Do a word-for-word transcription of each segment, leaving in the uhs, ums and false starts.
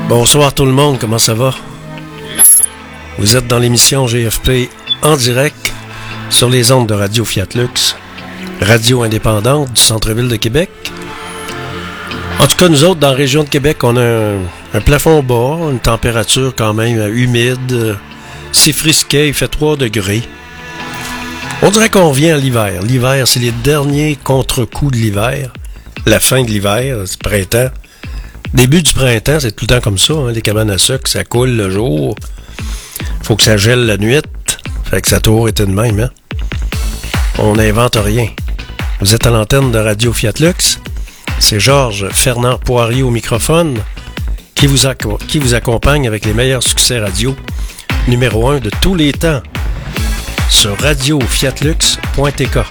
Bonsoir tout le monde, comment ça va? Vous êtes dans l'émission G F P en direct sur les ondes de Radio Fiat Lux, radio indépendante du centre-ville de Québec. En tout cas, nous autres, dans la région de Québec, on a un, un plafond bas, une température quand même humide. C'est frisquet, il fait trois degrés. On dirait qu'on revient à l'hiver. L'hiver, c'est les derniers contre-coups de l'hiver. La fin de l'hiver, c'est printemps. Début du printemps, c'est tout le temps comme ça. Hein, les cabanes à sucre, ça coule le jour. Faut que ça gèle la nuit. Fait que ça a toujours été de même. Hein? On n'invente rien. Vous êtes à l'antenne de Radio Fiat Lux. C'est Georges Fernand Poirier au microphone qui vous, acco- qui vous accompagne avec les meilleurs succès radio numéro un de tous les temps sur radio fiat lux point t k.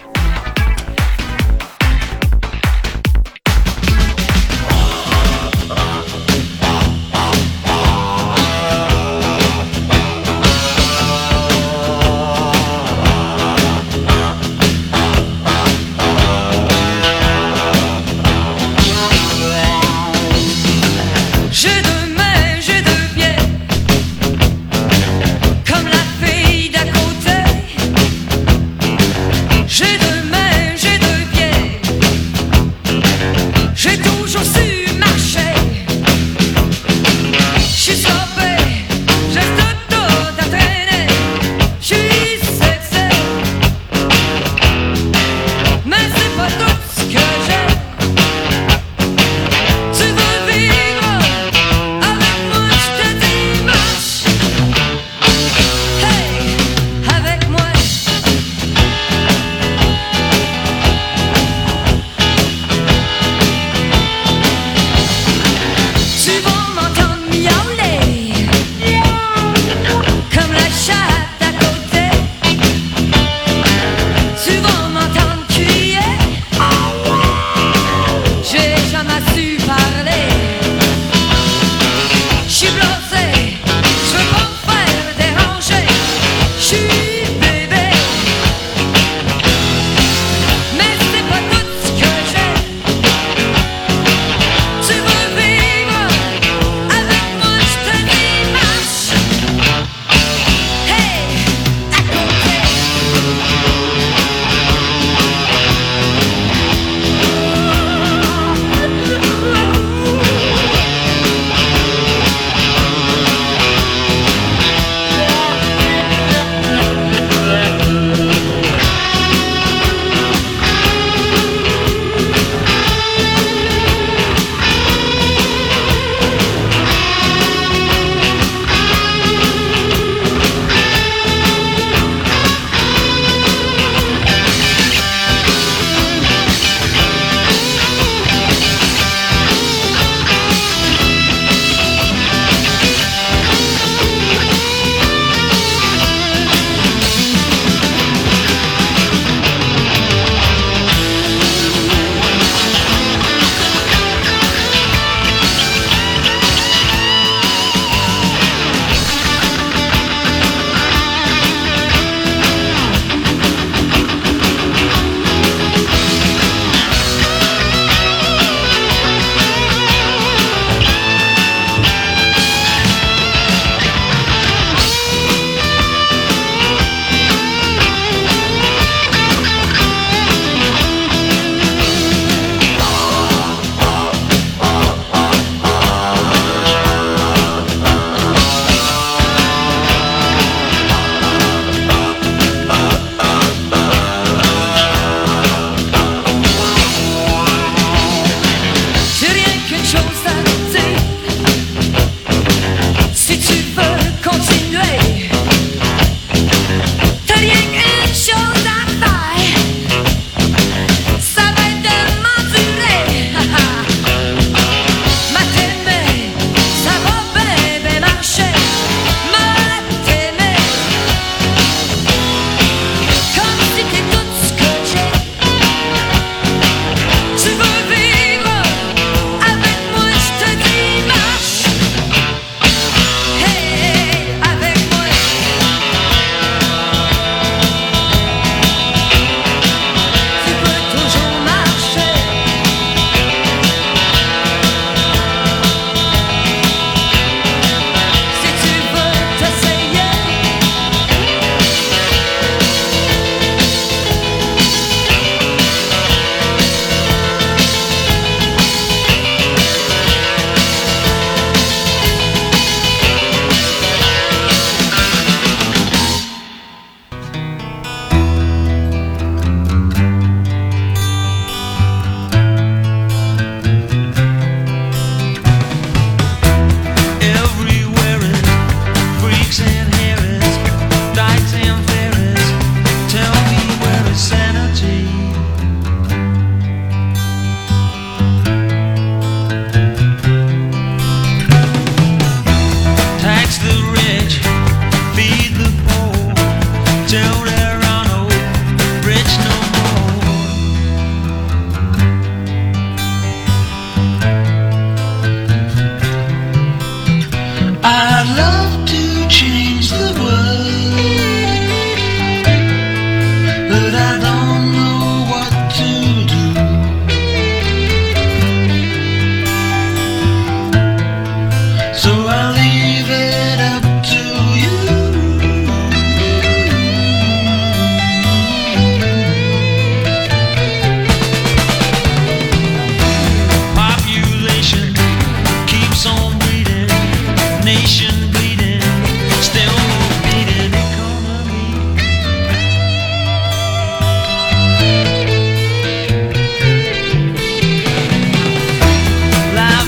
J'ai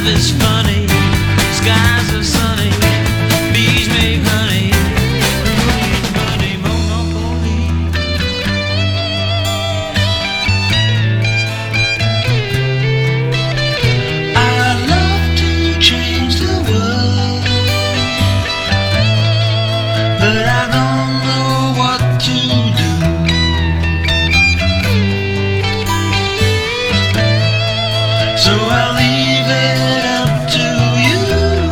is funny, skies are sunny, bees make honey, money, monopoly. I love to change the world, but I don't know what to do. So I'll leave it up to you.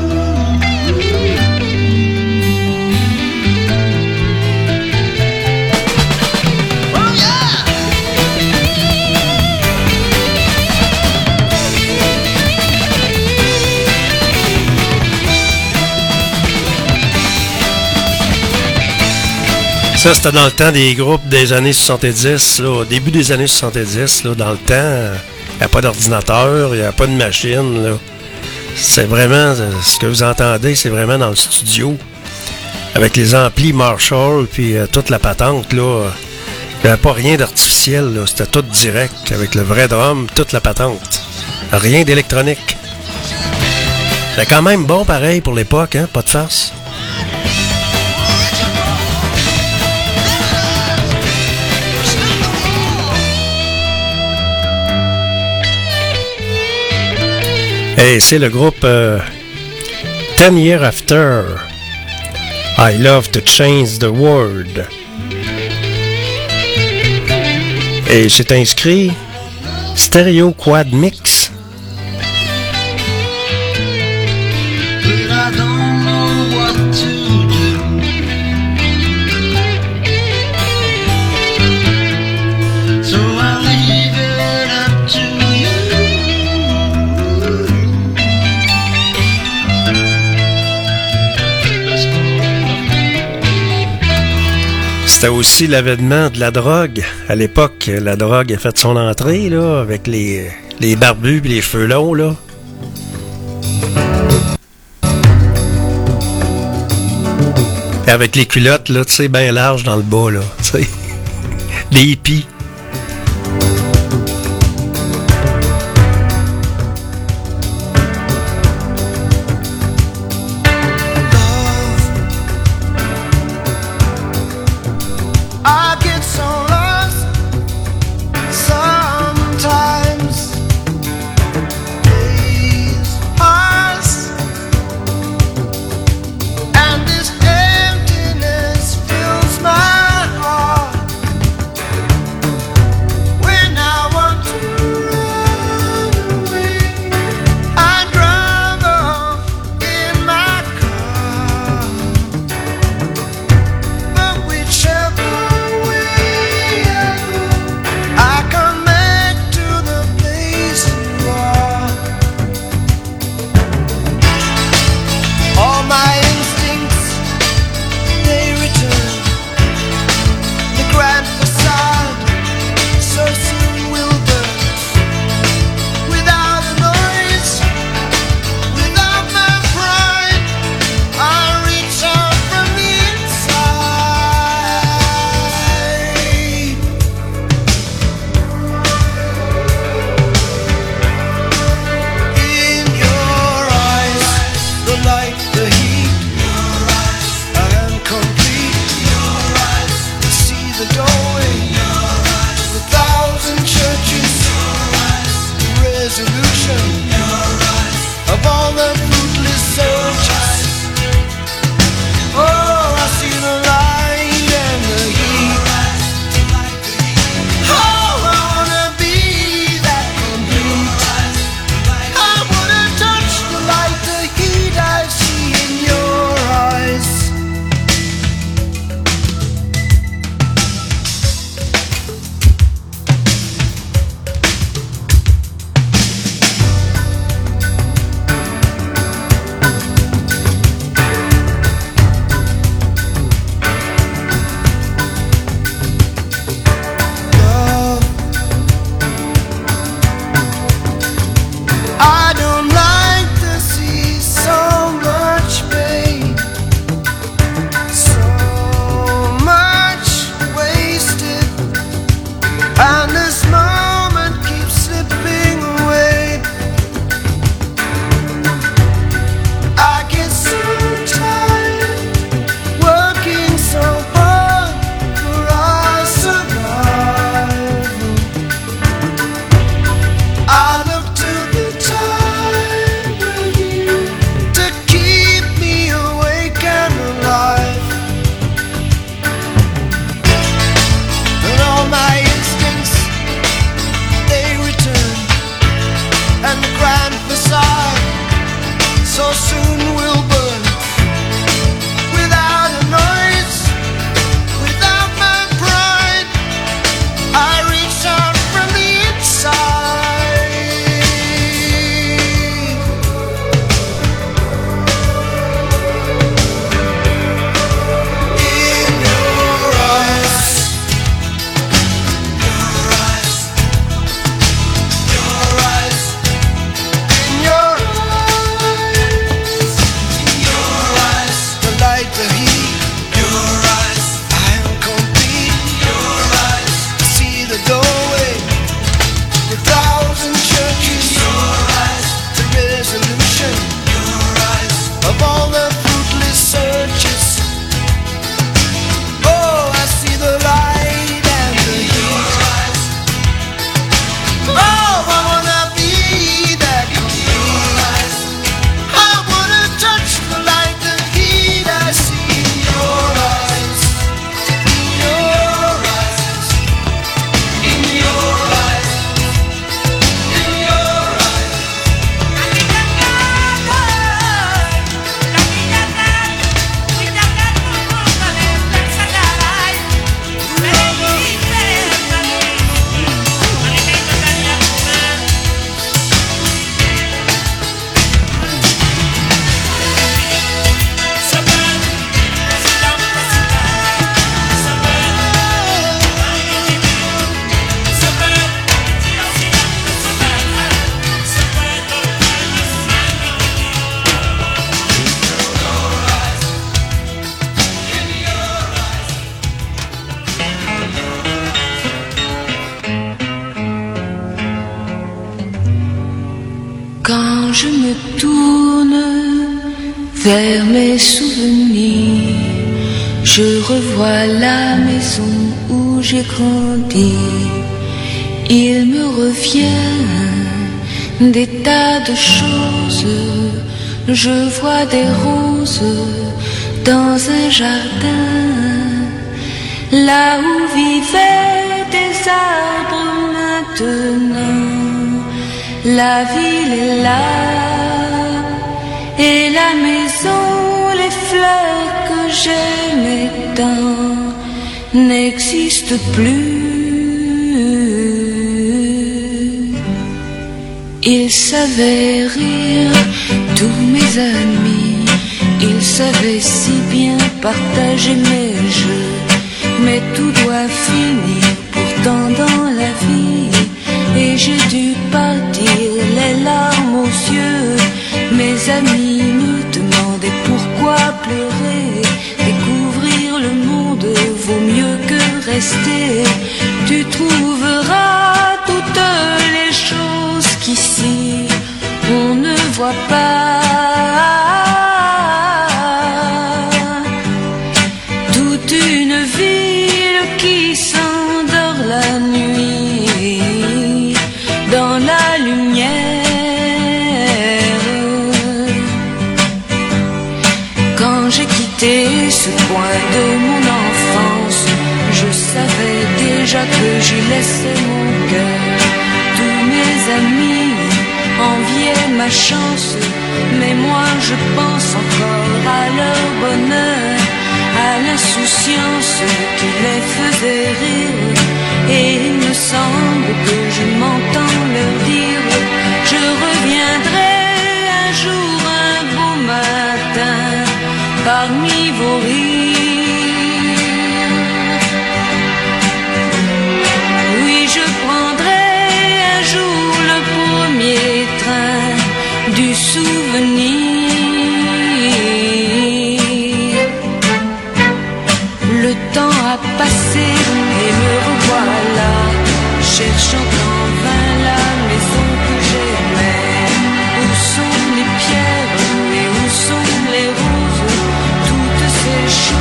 Oh yeah! Ça, c'était dans le temps des groupes des années soixante-dix, là, au début des années soixante-dix, là, dans le temps, il n'y a pas d'ordinateur, il n'y a pas de machine, là. C'est vraiment, ce que vous entendez, c'est vraiment dans le studio, avec les amplis Marshall, puis euh, toute la patente, là. Il n'y avait pas rien d'artificiel, là, c'était tout direct, avec le vrai drum, toute la patente. Rien d'électronique. C'était quand même bon, pareil, pour l'époque, hein, pas de farce. Et c'est le groupe euh, Ten Years After. I Love to Change the World. Et c'est inscrit Stereo Quad Mix. But I don't know what to do. So I'll leave it up to you. C'était aussi l'avènement de la drogue. À l'époque, la drogue a fait son entrée, là, avec les, les barbus et les cheveux longs, là. Et avec les culottes, là, tu sais, bien larges dans le bas, là, tu sais. Les hippies. I get so lost sometimes. Days pass, and this emptiness fills my heart. vers mes souvenirs. Je revois la maison où j'ai grandi. Il me revient des tas de choses. Je vois des roses dans un jardin, là où vivaient des arbres maintenant. La ville est là, et la maison, les fleurs que j'aimais tant n'existent plus. Ils savaient rire, tous mes amis, ils savaient si bien partager mes jeux. Mais tout doit finir pourtant dans la vie, et j'ai dû partir les larmes aux yeux. Mes amis me demandaient pourquoi pleurer. Découvrir le monde vaut mieux que rester. Tu trouveras toutes les choses qu'ici on ne voit pas. Toute une ville qui s'endort la nuit dans la lumière. Quand j'ai quitté ce coin de mon enfance, je savais déjà que j'y laissais mon cœur. Tous mes amis enviaient ma chance, mais moi je pense encore à leur bonheur, à l'insouciance qui les faisait rire. Et il me semble que je m'entends leur dire: je reviendrai un jour, un beau matin, parmi vos rires. Oui, je prendrai un jour le premier train du souvenir. Le temps a passé et me revoilà, cherchant en vain la maison que j'aimais. Où sont les pierres et où sont les roses, toutes ces choses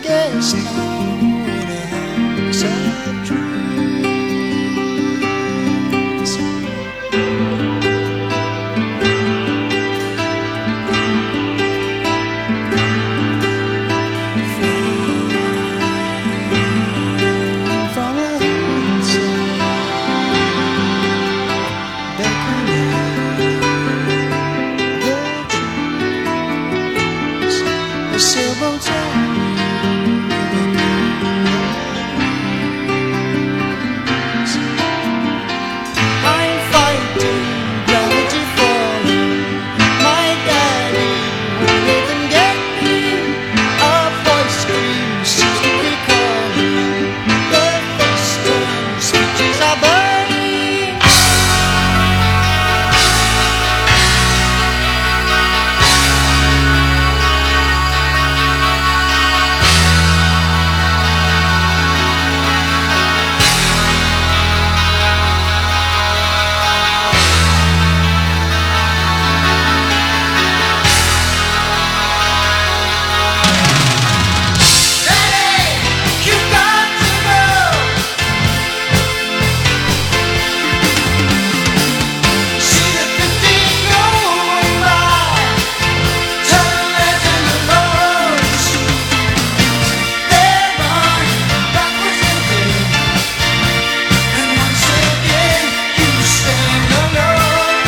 guest now in a house of dreams. From a hillside, beckoning the trees, a sailboat towering. I'm fighting gravity falling. My daddy won't even get me. A voice screams, seems to be calling. The western speeches are burning. You got to know. See the fifteen going by. Turn legend alone. They're on backwards again. And once again, you stand alone.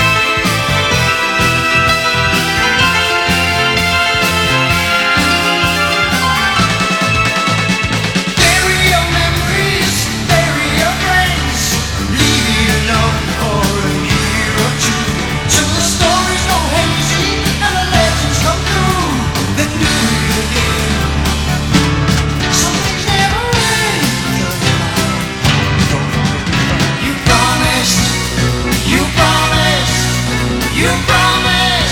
Bury your memories, bury your friends. Leave it alone for a year or two. Till the stories go hazy and the legends come true. Then do it again. Some things never end. You promised, you promised, you promised.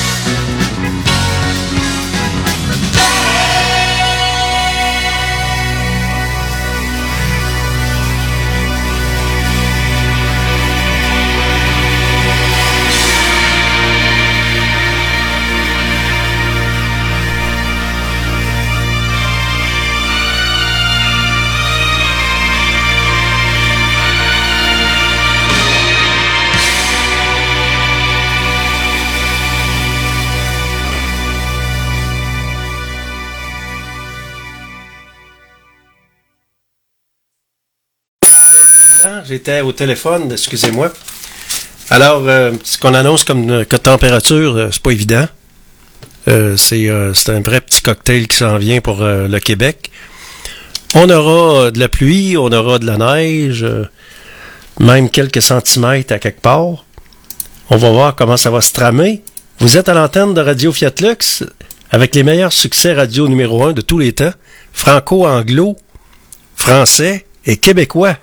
J'étais au téléphone, excusez-moi. Alors, euh, ce qu'on annonce comme euh, que température, euh, c'est pas évident. Euh, c'est, euh, c'est un vrai petit cocktail qui s'en vient pour euh, le Québec. On aura euh, de la pluie, on aura de la neige, euh, même quelques centimètres à quelque part. On va voir comment ça va se tramer. Vous êtes à l'antenne de Radio Fiat Lux avec les meilleurs succès radio numéro un de tous les temps, franco-anglo, français et québécois.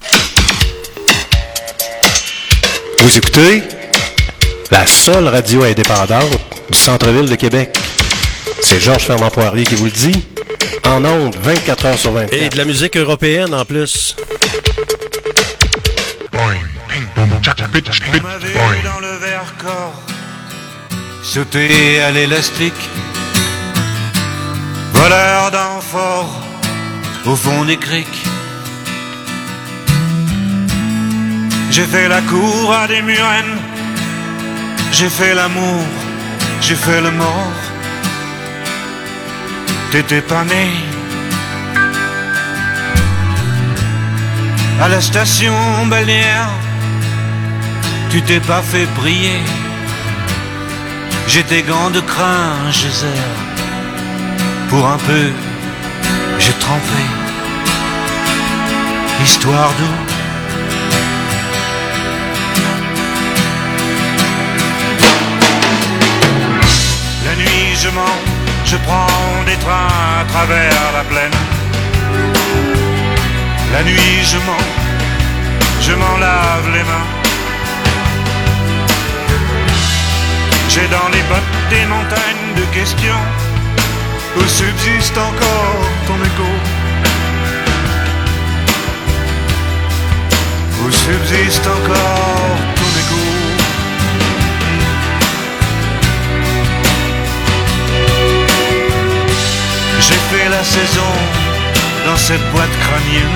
Vous écoutez la seule radio indépendante du centre-ville de Québec. C'est Georges Fernand Poirier qui vous le dit. En ondes, vingt-quatre heures sur Et vingt-quatre. de la musique européenne en plus. On m'avait dans le Vercors, sauter à l'élastique, voleur d'amphores au fond des criques. J'ai fait la cour à des murennes, j'ai fait l'amour, j'ai fait le mort. T'étais pas né. À la station balnéaire, tu t'es pas fait prier. J'ai tes gants de crin, geyser. Pour un peu, j'ai trempé. Histoire d'eau. La nuit je mens, je prends des trains à travers la plaine. La nuit je mens, je m'en lave les mains. J'ai dans les bottes des montagnes de questions où subsiste encore ton écho. Où subsiste encore ton écho. J'ai fait la la saison dans cette boîte crânienne.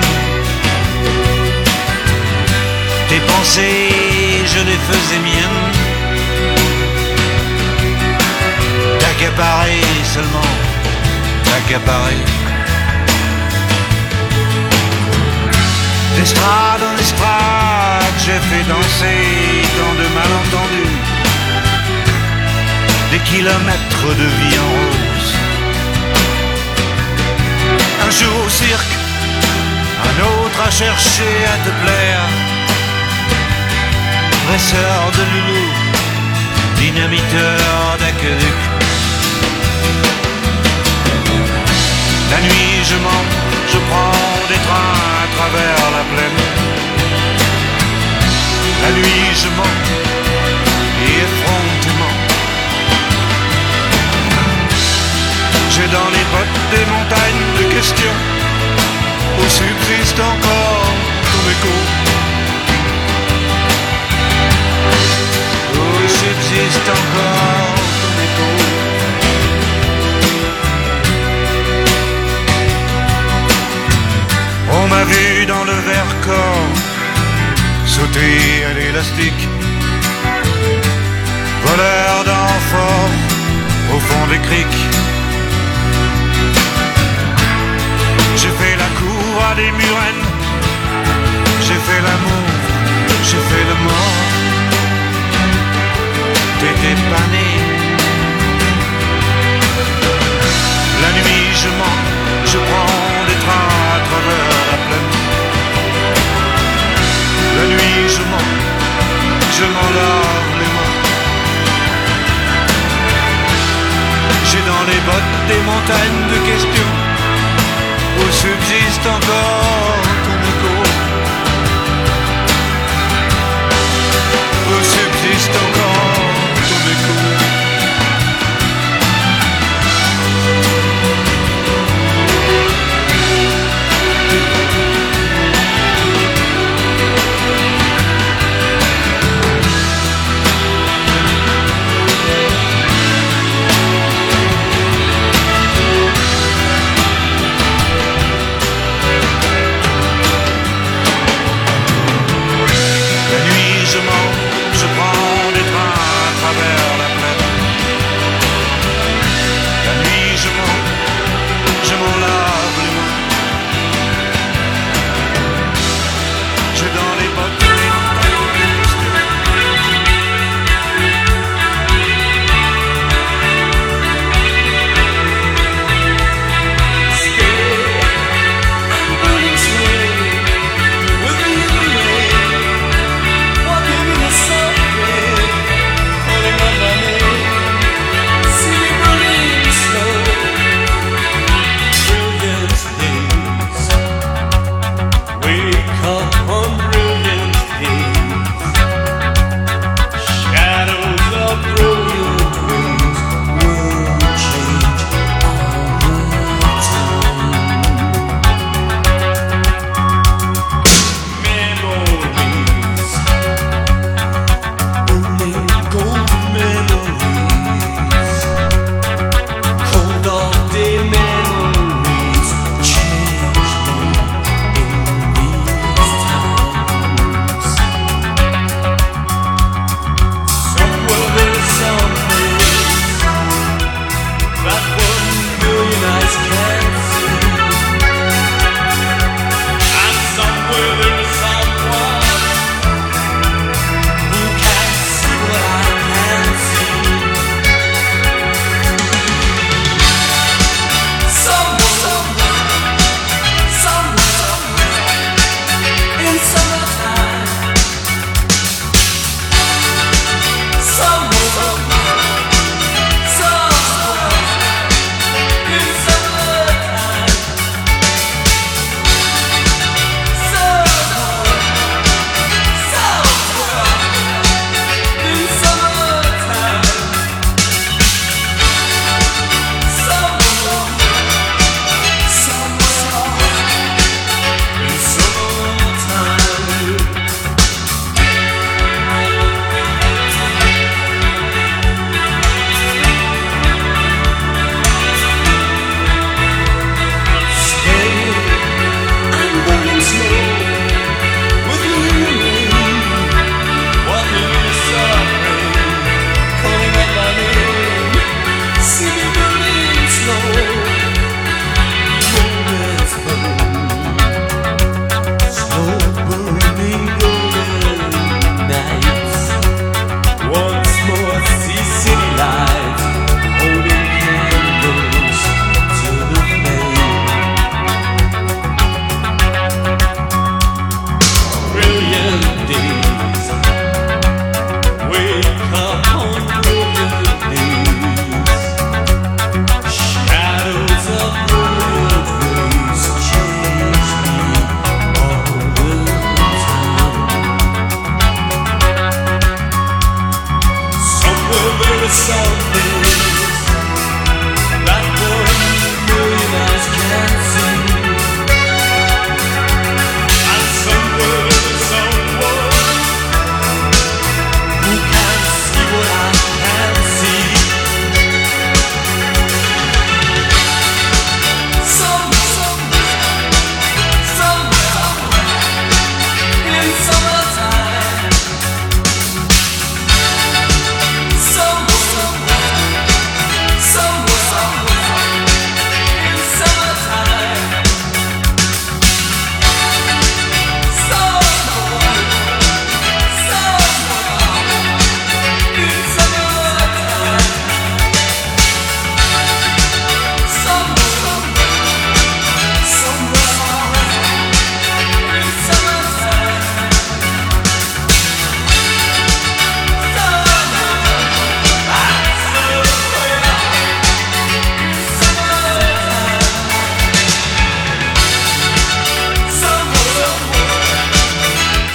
Tes pensées, je les faisais miennes. T'accaparer seulement, t'accaparer. D'estrade en estrade, j'ai fait danser tant de malentendus. Des kilomètres de vie en rose. Un jour au cirque, un autre à chercher à te plaire. Dresseur de loulou, dynamiteur d'aqueduc. La nuit je mens, je prends des trains à travers la plaine. La nuit je mens, et effrontément. J'ai dans les bottes des montagnes de questions où subsiste encore ton écho. Où subsiste encore ton écho. On m'a vu dans le verre-corps sauter à l'élastique. Voleur d'enfort au fond des criques. J'ai fait la cour à des murennes. J'ai fait l'amour, j'ai fait le mort. T'étais pas né. La nuit je mens, je prends des trains à travers la plaine. La nuit je mens, je m'en lave les mains. J'ai dans les bottes des montagnes de questions où subsiste encore ton écho. Où subsiste encore ton écho. La nuit je mens, je prends des trains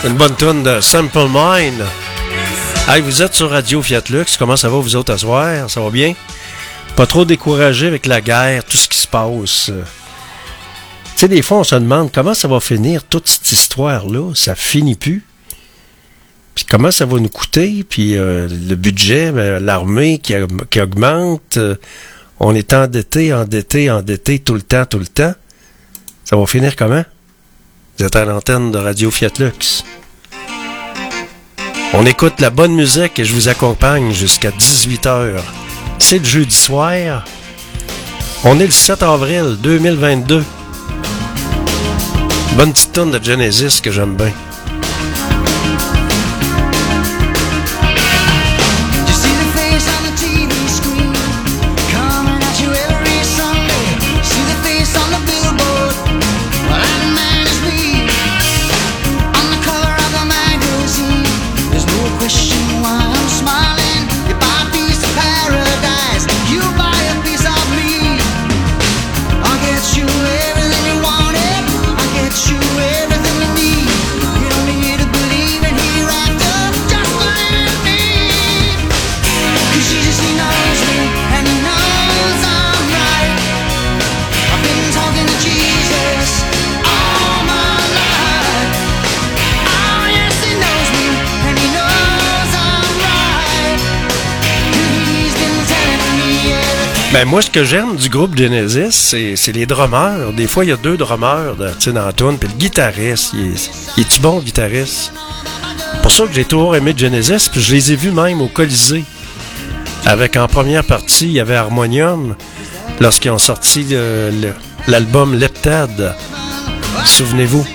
Une bonne toune de Simple Mind. Hey, vous êtes sur Radio Fiat Lux. Comment ça va, vous autres, à soir? Ça va bien? Pas trop découragé avec la guerre, tout ce qui se passe. Tu sais, des fois, on se demande comment ça va finir, toute cette histoire-là. Ça finit plus. Puis comment ça va nous coûter? Puis euh, le budget, ben, l'armée qui, a, qui augmente. Euh, on est endetté, endetté, endetté tout le temps, tout le temps. Ça va finir comment? Vous êtes à l'antenne de Radio Fiat Lux. On écoute la bonne musique et je vous accompagne jusqu'à dix-huit heures. C'est le jeudi soir. On est le sept avril deux mille vingt-deux. Bonne petite tonne de Genesis que j'aime bien. Ben moi, ce que j'aime du groupe Genesis, c'est, c'est les drummers. Des fois, il y a deux drummers de, dans la tune, puis le guitariste, il est, il est-tu bon, le guitariste? C'est pour ça que j'ai toujours aimé Genesis, puis je les ai vus même au Colisée. Avec, en première partie, il y avait Harmonium, lorsqu'ils ont sorti le, le, l'album Leptad. Souvenez-vous.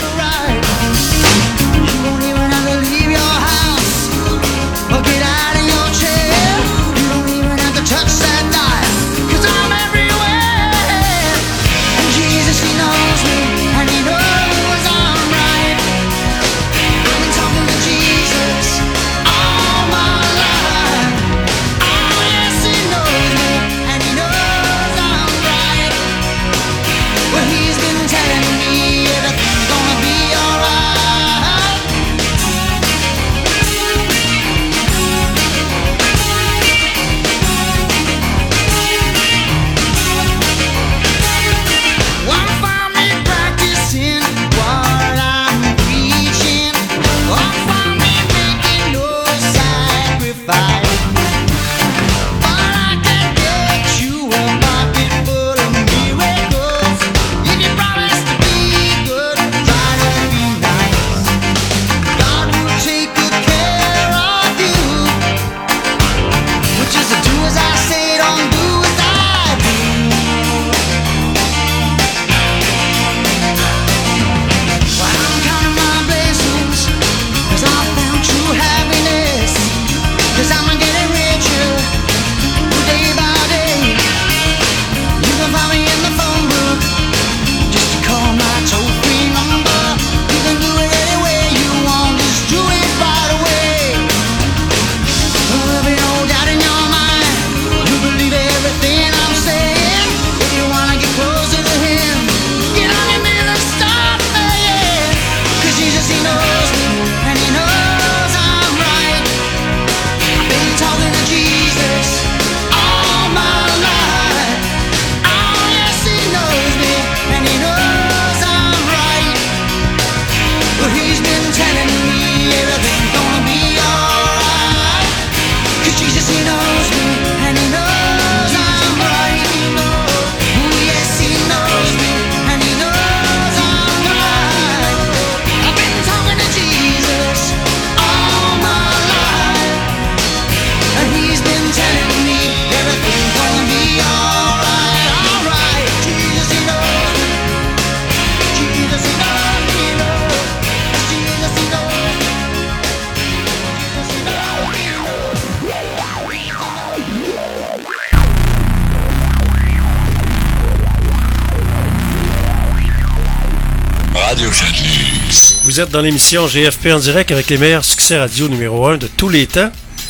Vous êtes dans l'émission G F P en direct avec les meilleurs succès radio numéro un de tous les temps.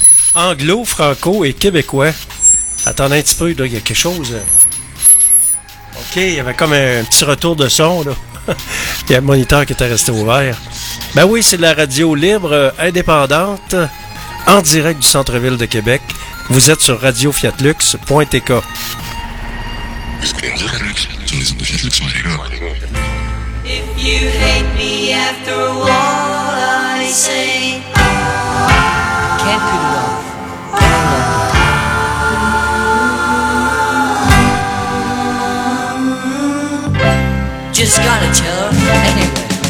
Anglo, franco et québécois. Attendez un petit peu, là, il y a quelque chose. OK, il y avait comme un petit retour de son, là. Il y a le moniteur qui était resté ouvert. Ben oui, c'est de la radio libre, euh, indépendante, en direct du centre-ville de Québec. Vous êtes sur radio fiat lux point t k. Sur les ondes de Fiat Lux, If you hate me after all I say, can't put it off. Just gotta tell her anyway.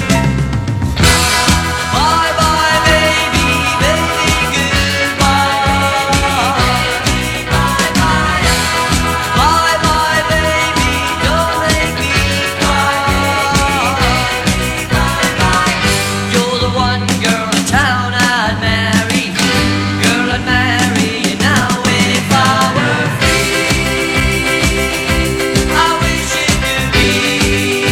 Bye bye baby, baby goodbye. Bye bye, bye bye baby, don't make me cry. Bye bye, you're the one girl in town I'd marry. Girl I'd marry now if I were free. I wish it could be.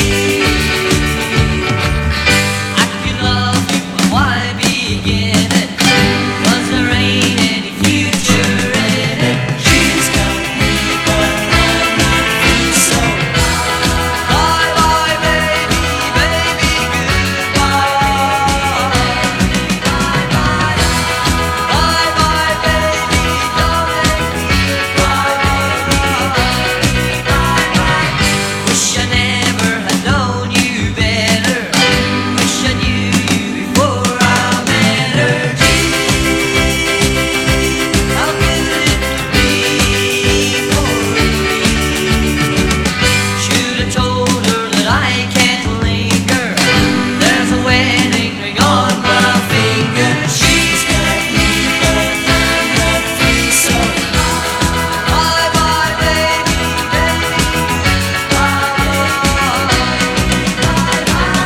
I could love you, but why begin it? 'Cause there ain't any future in it. She's got me, but I'm not free, so bye bye baby, baby goodbye. Bye bye, bye bye baby, don't make me cry. Wish I never had known you better. Wish I knew you before I met her. Gee, how good it could be for me. Should have told her that I can't linger. There's a wedding ring on my finger. She's got me, but I'm not free, so bye bye baby, baby goodbye. Bye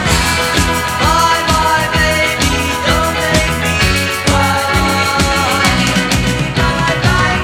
bye baby, don't make me cry. Bye bye.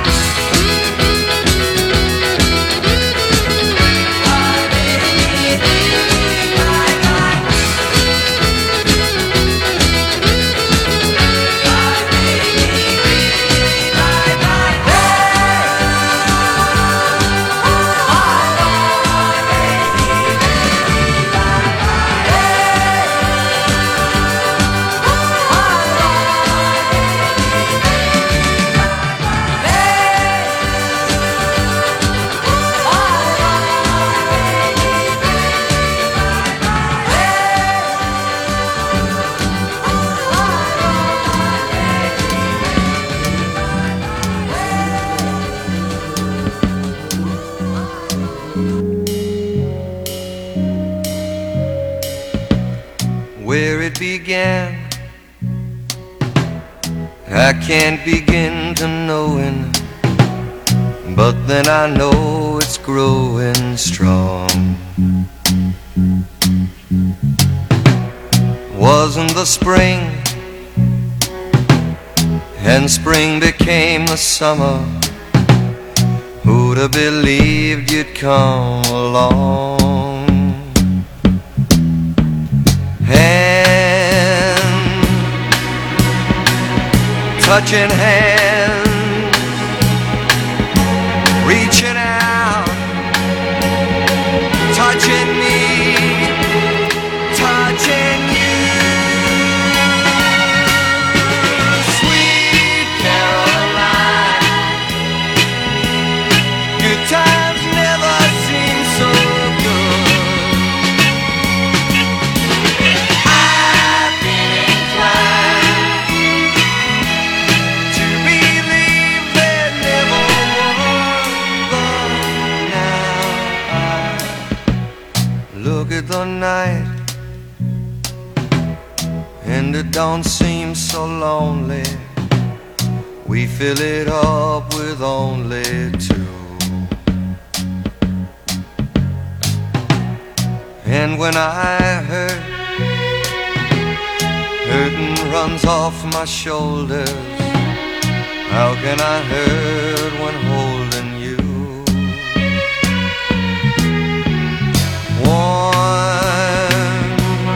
Where it began, I can't begin to knowing, but then I know it's growing strong. Wasn't the spring, and spring became the summer. Who'd have believed you'd come along? Hand, touching hands, reaching out, touching me, touching you. Sweet Caroline, good times never seem so good. I've been inclined to believe there never was, but now I look at the night and it don't seem so lonely. We fill it up with only two. And when I hurt, hurting runs off my shoulders. How can I hurt when holding you? Warm,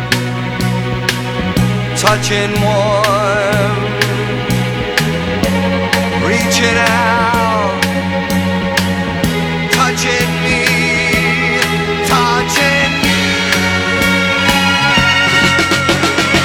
touching warm, reaching out, touching me, touching you.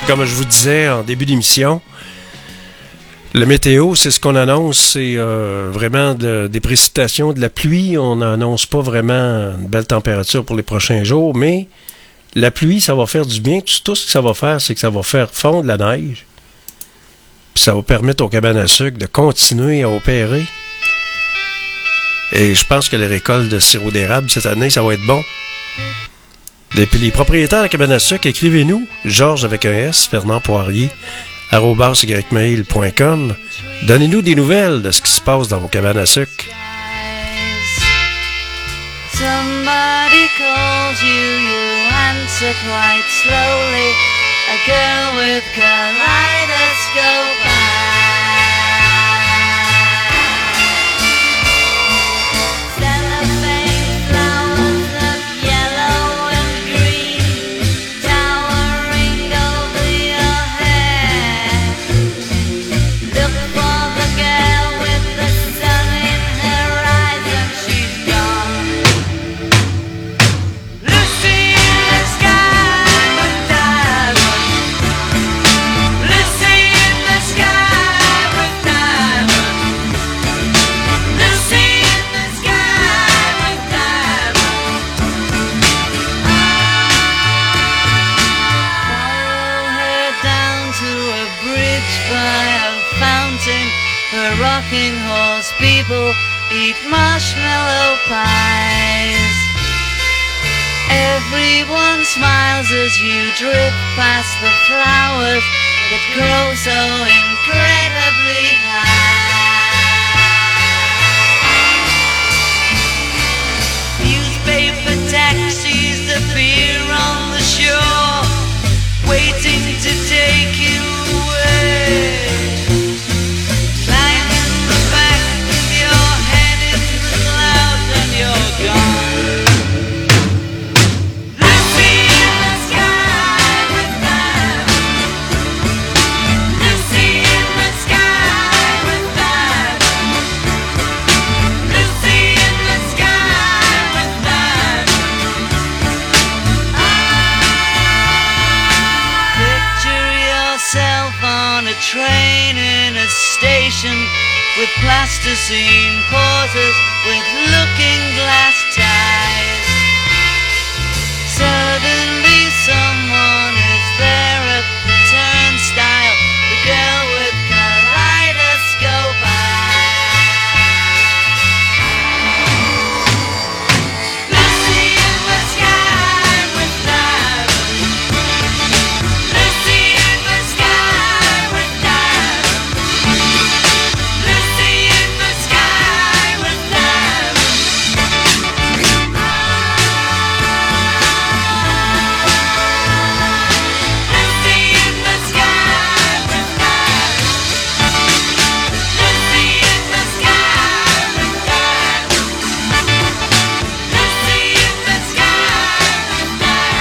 Comme je vous disais en début d'émission, le météo, c'est ce qu'on annonce, c'est euh, vraiment de, des précipitations, de la pluie. On n'annonce pas vraiment une belle température pour les prochains jours, mais la pluie, ça va faire du bien. Tout, tout ce que ça va faire, c'est que ça va faire fondre la neige. Puis ça va permettre aux cabanes à sucre de continuer à opérer. Et je pense que les récoltes de sirop d'érable cette année, ça va être bon. Et puis les propriétaires de la cabane à sucre, écrivez-nous, Georges avec un S, Fernand Poirier, arobase ymail point com. Donnez-nous des nouvelles de ce qui se passe dans vos cabanes à sucre. Somebody calls you, you answer quite slowly. A girl with kaleidoscope eyes. Cellophane flowers of yellow and green towering over your head. Look for the girl with the sun in her eyes and she's gone. Lucy in the sky with diamonds. Lucy in the sky with diamonds. Lucy in the sky with diamonds. Follow her down to a bridge by a fountain. Her rocking horse people eat marshmallow pies. Everyone smiles as you drift past the flowers that grow so incredibly high. Newspaper taxis appear on the shore, waiting to take you away. Climb in the back with your head in the clouds and you're gone. Lucy in the sky with diamonds. Lucy in the sky with diamonds. Lucy in the sky with diamonds. Picture yourself on a train in a station with plasticine porters with looking glass ties. Suddenly someone is there at the turnstile, the girl with kaleidoscope eyes. Lucy in the sky with diamonds. Lucy in the sky with diamonds. Lucy in the sky with diamonds. Lucy in the sky with diamonds. Lucy in the sky with diamonds. Lucy in the sky with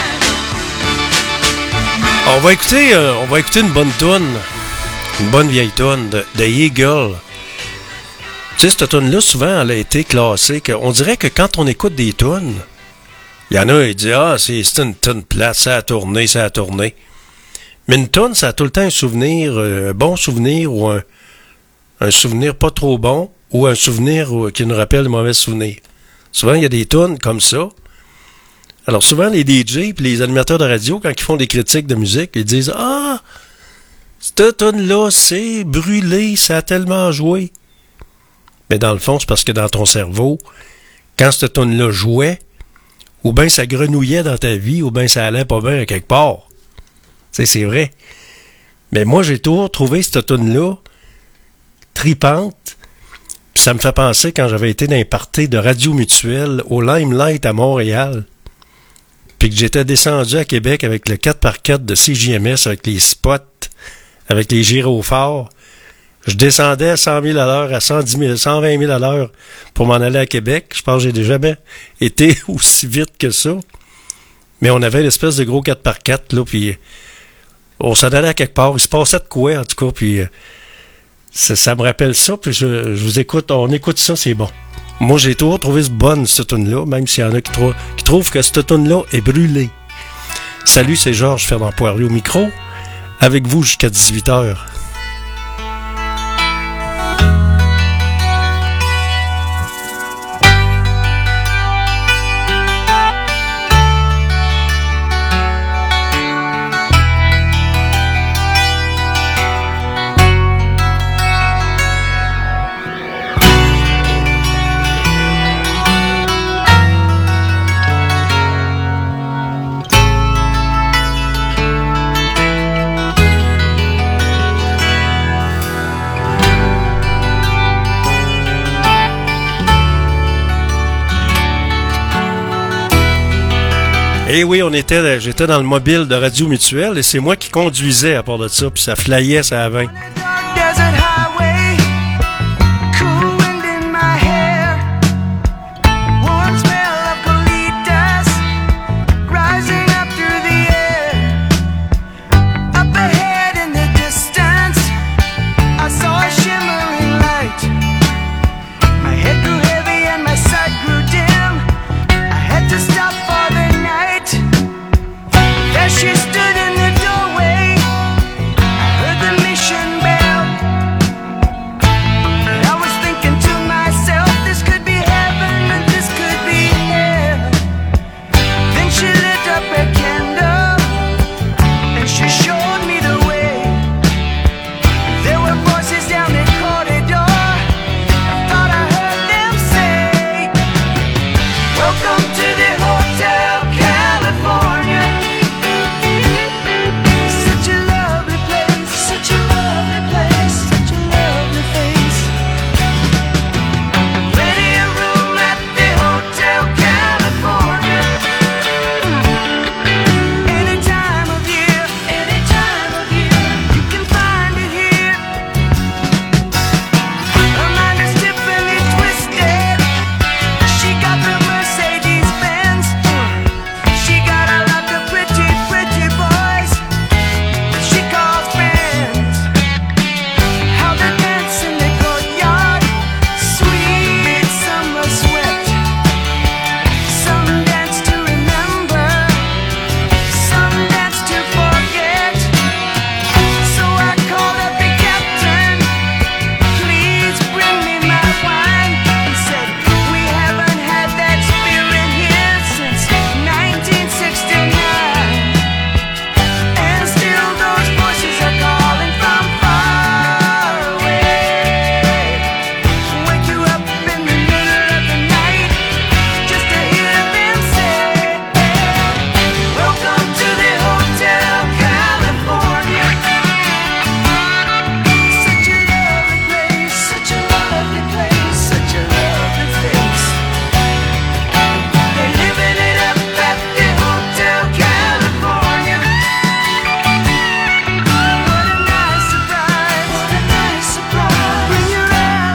diamonds. On va écouter, euh, on va écouter une bonne toune, une bonne vieille toune de, de Eagle. Tu sais, cette toune-là, souvent, elle a été classée. Que, on dirait que quand on écoute des tounes, il y en a qui disent « Ah, c'est c'est une toune plate, ça a tourné, ça a tourné. » Mais une toune, ça a tout le temps un souvenir, euh, un bon souvenir ou un, un souvenir pas trop bon ou un souvenir euh, qui nous rappelle de mauvais souvenirs. Souvent, il y a des tounes comme ça. Alors souvent, les D J et les animateurs de radio, quand ils font des critiques de musique, ils disent « Ah, cette toune-là, c'est brûlé, ça a tellement joué. » Mais dans le fond, c'est parce que dans ton cerveau, quand cette toune-là jouait, ou bien ça grenouillait dans ta vie, ou bien ça allait pas bien à quelque part. Tu sais, c'est vrai. Mais moi, j'ai toujours trouvé cette toune-là tripante. Puis ça me fait penser quand j'avais été dans un party de Radio Mutuelle au Limelight à Montréal. Puis que j'étais descendu à Québec avec le quatre par quatre de C J M S, avec les spots, avec les gyrophares. Je descendais à cent mille à l'heure, à cent dix mille, cent vingt mille à l'heure pour m'en aller à Québec. Je pense que j'ai jamais été aussi vite que ça. Mais on avait l'espèce de gros quatre par quatre, là, puis on s'en allait à quelque part. Il se passait de quoi, en tout cas, puis ça, ça me rappelle ça, puis je, je vous écoute, on écoute ça, c'est bon. Moi, j'ai toujours trouvé ce bonne, cette tune-là, même s'il y en a qui, trou- qui trouvent que cette tune-là est brûlée. Salut, c'est Georges Fernand Poirier au micro. avec vous jusqu'à dix-huit heures. Et oui, on était, j'étais dans le mobile de Radio Mutuelle et c'est moi qui conduisais à part de ça, puis ça flyait, ça avait. Desert highway, cool wind in my hair, warm smell of colitas rising up through the air. Up ahead in the distance, I saw a shimmering light. My head grew heavy and my sight grew dim. I had to stop for the night. There she stood in the doorway. I heard the mission bell. And I was thinking to myself, this could be heaven and this could be hell. Then she lit up a candle and she showed me the way. There were voices down the corridor. I thought I heard them say, welcome to the Hotel California. Such a lovely place, such a lovely place, such a lovely face. Plenty of room at the Hotel California. Any time of year, any time of year, you can find it here. Her mind is Tiffany twisted. She got the Mercedes Benz. She got a lot of pretty, pretty boys she calls friends. How they dance in the courtyard, sweet summer sweat. Some dance to remember, some dance to forget. So I called up the captain, please bring me my wine. He said, we haven't had that spirit here since nineteen sixty-nine. And still those voices are calling from far away. Wake you up in the middle of the night just to hear them say, welcome to the Hotel California. Such a lovely place, such a lovely place, such a lovely face. They're living it up at the Hotel California. What a nice surprise, what a nice surprise. Bring your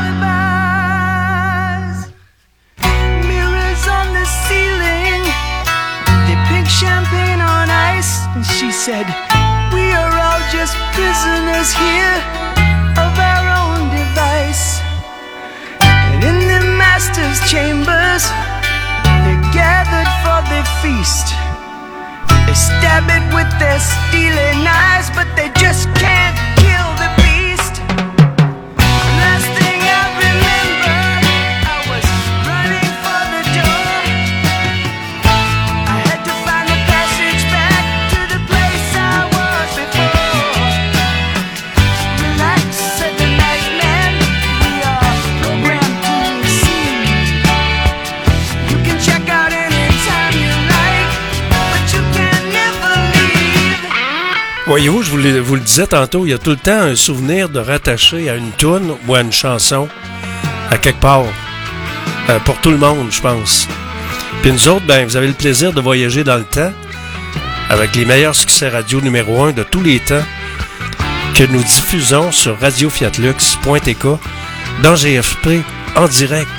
alibis. Mirrors on the ceiling, they pink champagne on ice. And she said, we are all just prisoners here of our own device. And in the master's chambers, they're gathered for the feast. They stab it with their steely knives, but they just can't kill the beast. Last thing I remember, I was running for the door. I had to find the passage back to the place I was before. Relax, said the night man, we are programmed to receive. You can check out anytime you like, but you can never leave. Voyez-vous, je vous le, vous le disais tantôt, il y a tout le temps un souvenir de rattacher à une toune ou à une chanson, à quelque part. Euh, pour tout le monde, je pense. Puis nous autres, ben, vous avez le plaisir de voyager dans le temps avec les meilleurs succès radio numéro un de tous les temps que nous diffusons sur radio fiat lux point t k dans G F P en direct.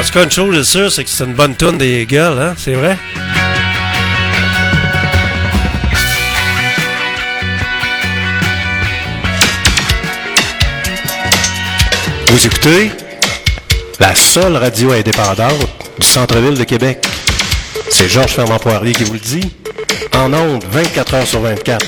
tout cas, une chose est sûre, c'est que c'est une bonne toune des Eagles, hein? C'est vrai? Vous écoutez la seule radio indépendante du centre-ville de Québec. C'est Georges Fernand Poirier qui vous le dit. En ondes, vingt-quatre heures sur vingt-quatre.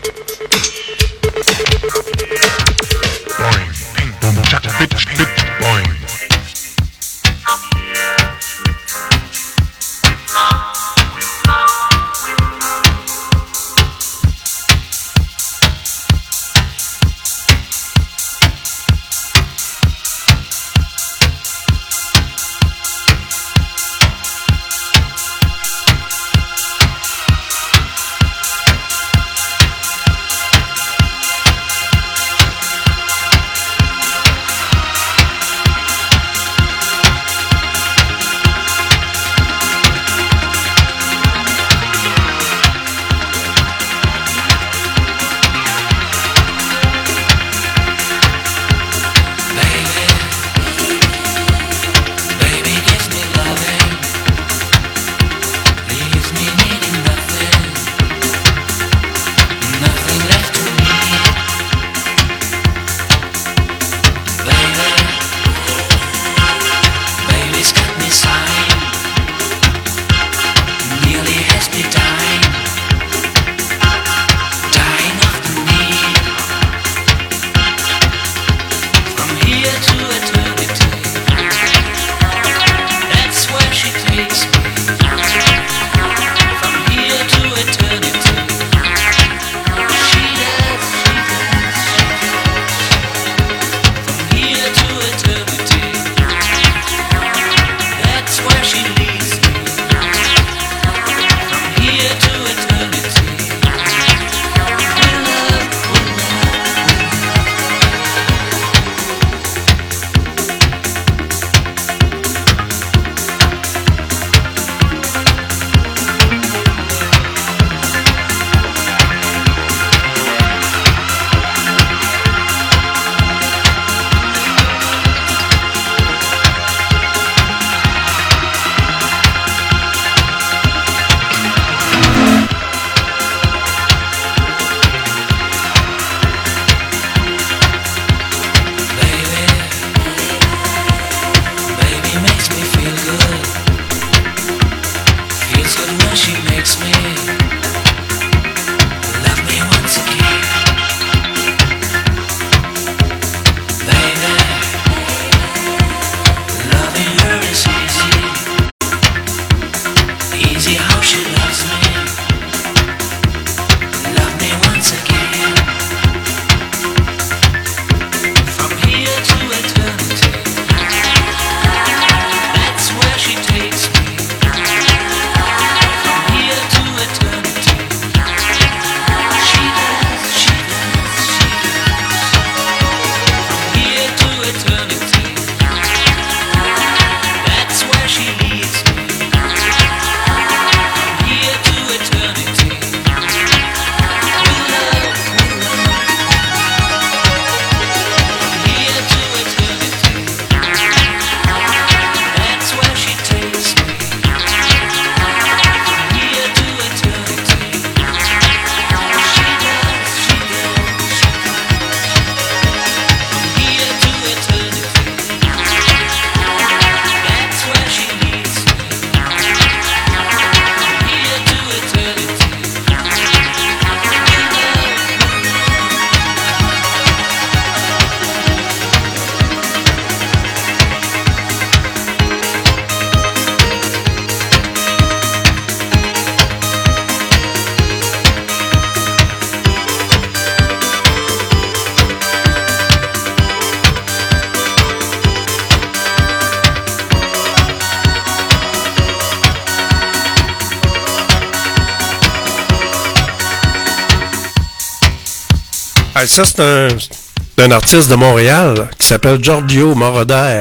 Ah, ça, c'est un, un artiste de Montréal qui s'appelle Giorgio Moroder.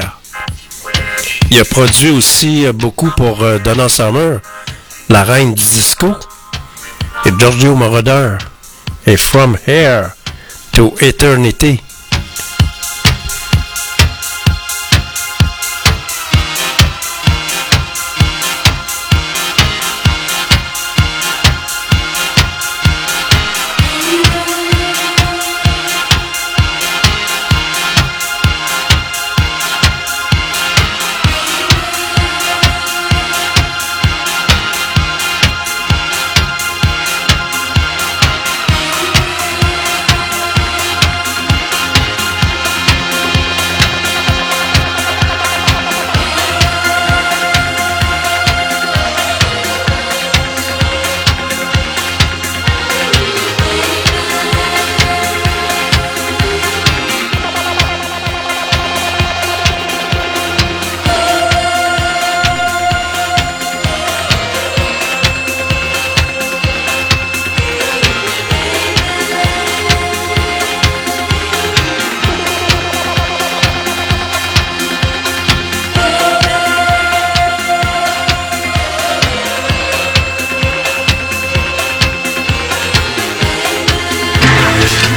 Il a produit aussi beaucoup pour euh, Donna Summer, la reine du disco. Et Giorgio Moroder est From Here to Eternity.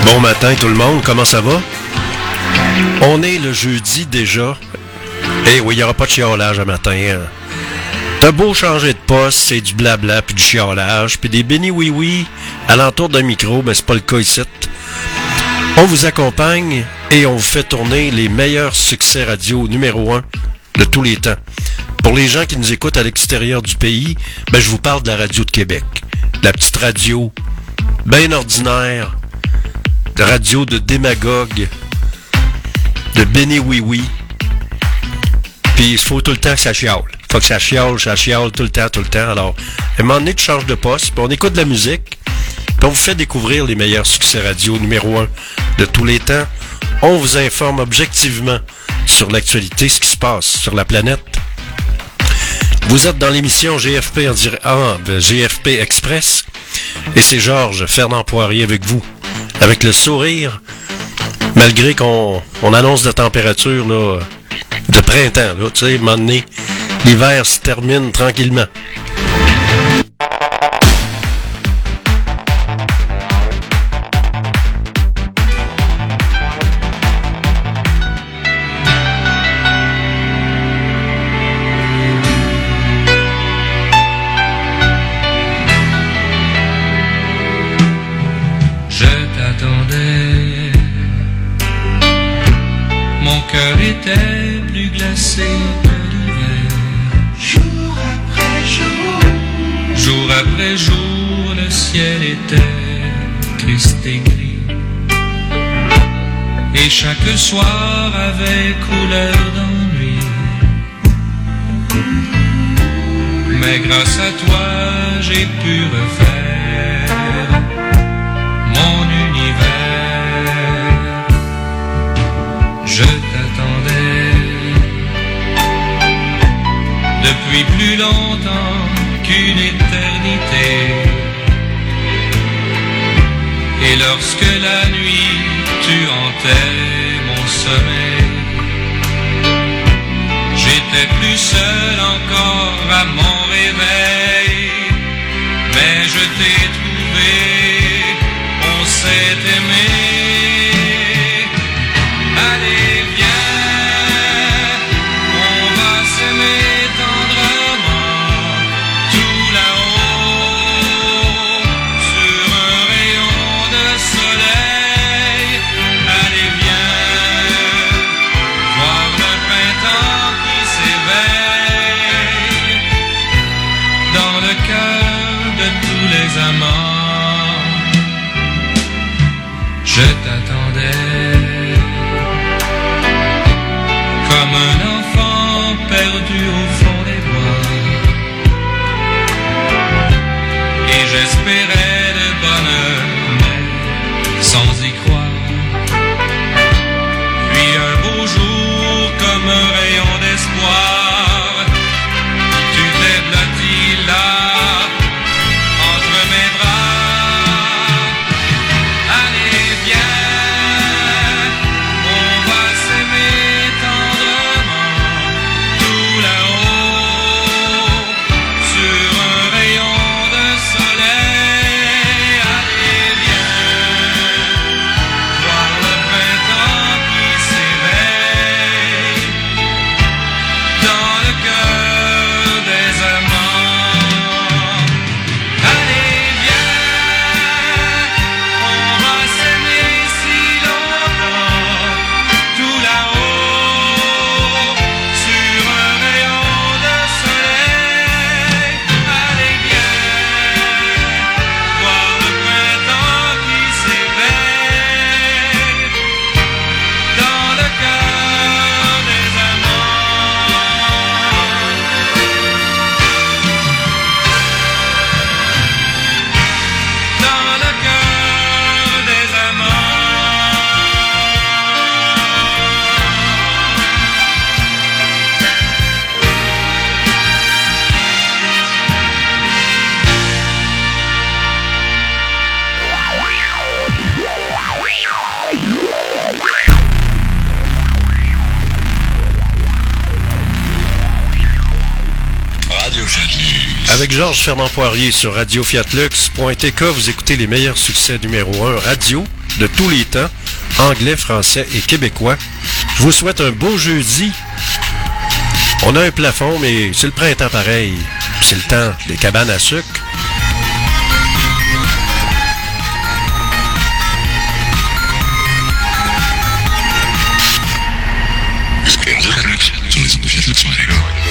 Bon matin tout le monde, comment ça va? On est le jeudi déjà. Eh oui, il n'y aura pas de chiolage à matin. Hein? T'as beau changer de poste, c'est du blabla, puis du chiolage, puis des bénis oui-oui alentour d'un micro, ben c'est pas le cas ici. On vous accompagne et on vous fait tourner les meilleurs succès radio numéro un de tous les temps. Pour les gens qui nous écoutent à l'extérieur du pays, ben je vous parle de la radio de Québec. La petite radio, bien ordinaire, de radio de démagogue, de béni oui-oui. Puis il faut tout le temps que ça chiale. Il faut que ça chiale, ça chiale tout le temps, tout le temps. Alors, à un moment donné, tu changes de poste, puis on écoute de la musique, puis on vous fait découvrir les meilleurs succès radio numéro un de tous les temps. On vous informe objectivement sur l'actualité, ce qui se passe sur la planète. Vous êtes dans l'émission G F P en direct, ah, G F P Express, et c'est Georges Fernand Poirier avec vous, avec le sourire, malgré qu'on on annonce de température là, de printemps, là, tu sais, à un moment donné, l'hiver se termine tranquillement. Était plus glacé que l'hiver. Jour après jour, jour après jour, le ciel était cristé gris. Et chaque soir avait couleur d'ennui. Mais grâce à toi, j'ai pu refaire mon univers. Je t'attendais depuis plus longtemps qu'une éternité. Et lorsque la nuit tu hantais mon sommeil, j'étais plus seul encore à mon réveil. Mais je t'ai trouvé, on s'est aimé. Allez, viens, on va s'aimer tendrement, tout là-haut, sur un rayon de soleil. Allez, viens, voir le printemps qui s'éveille dans le cœur de tous les amants. Je t'attendais comme un enfant perdu au fond des bois, et j'espérais le bonheur, mais sans y croire. Puis un beau jour, comme un rayon d'espoir, tu t'es blotti là, entre mes bras. Allez, viens, on va s'aimer tendrement, tout là-haut, sur un rayon de soleil. Allez, viens, Avec Georges Fernand-Poirier sur Radio Fiat Lux point T K, vous écoutez les meilleurs succès numéro un radio de tous les temps, anglais, français et québécois. Je vous souhaite un beau jeudi. On a un plafond, mais c'est le printemps pareil. C'est le temps des cabanes à sucre. Sur les ondes de Fiat Lux point T K.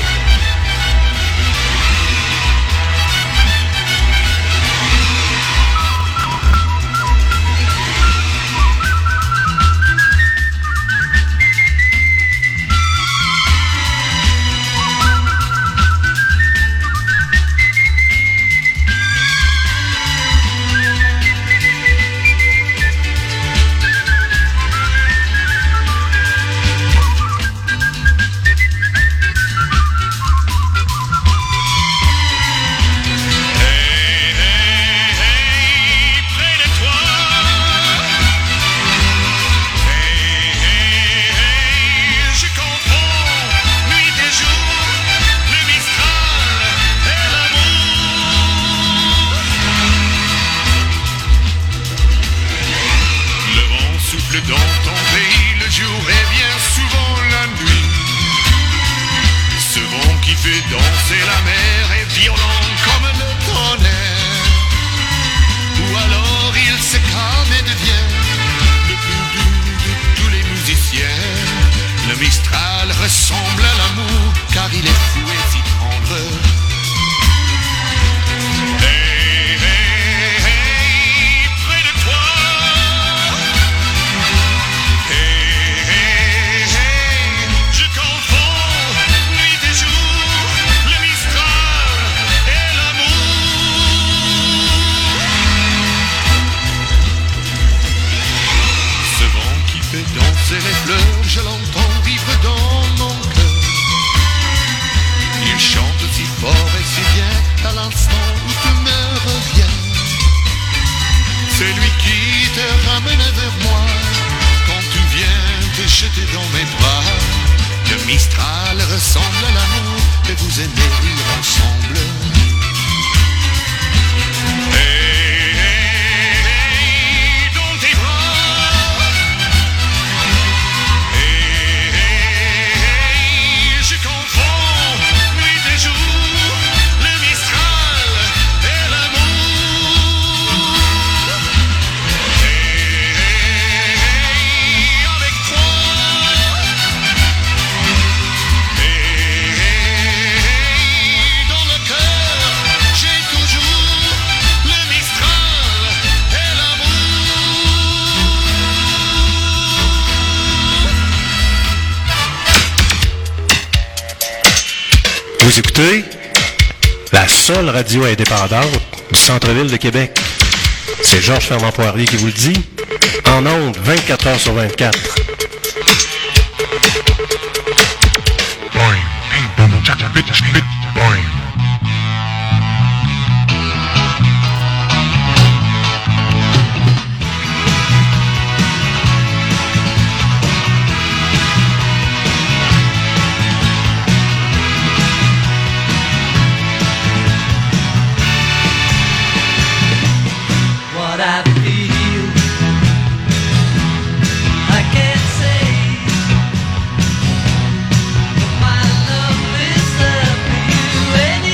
Vous écoutez la seule radio indépendante du centre-ville de Québec. C'est Georges Fernand-Poirier qui vous le dit, en ondes vingt-quatre heures sur vingt-quatre. What I feel, I can't say. My love is up to you and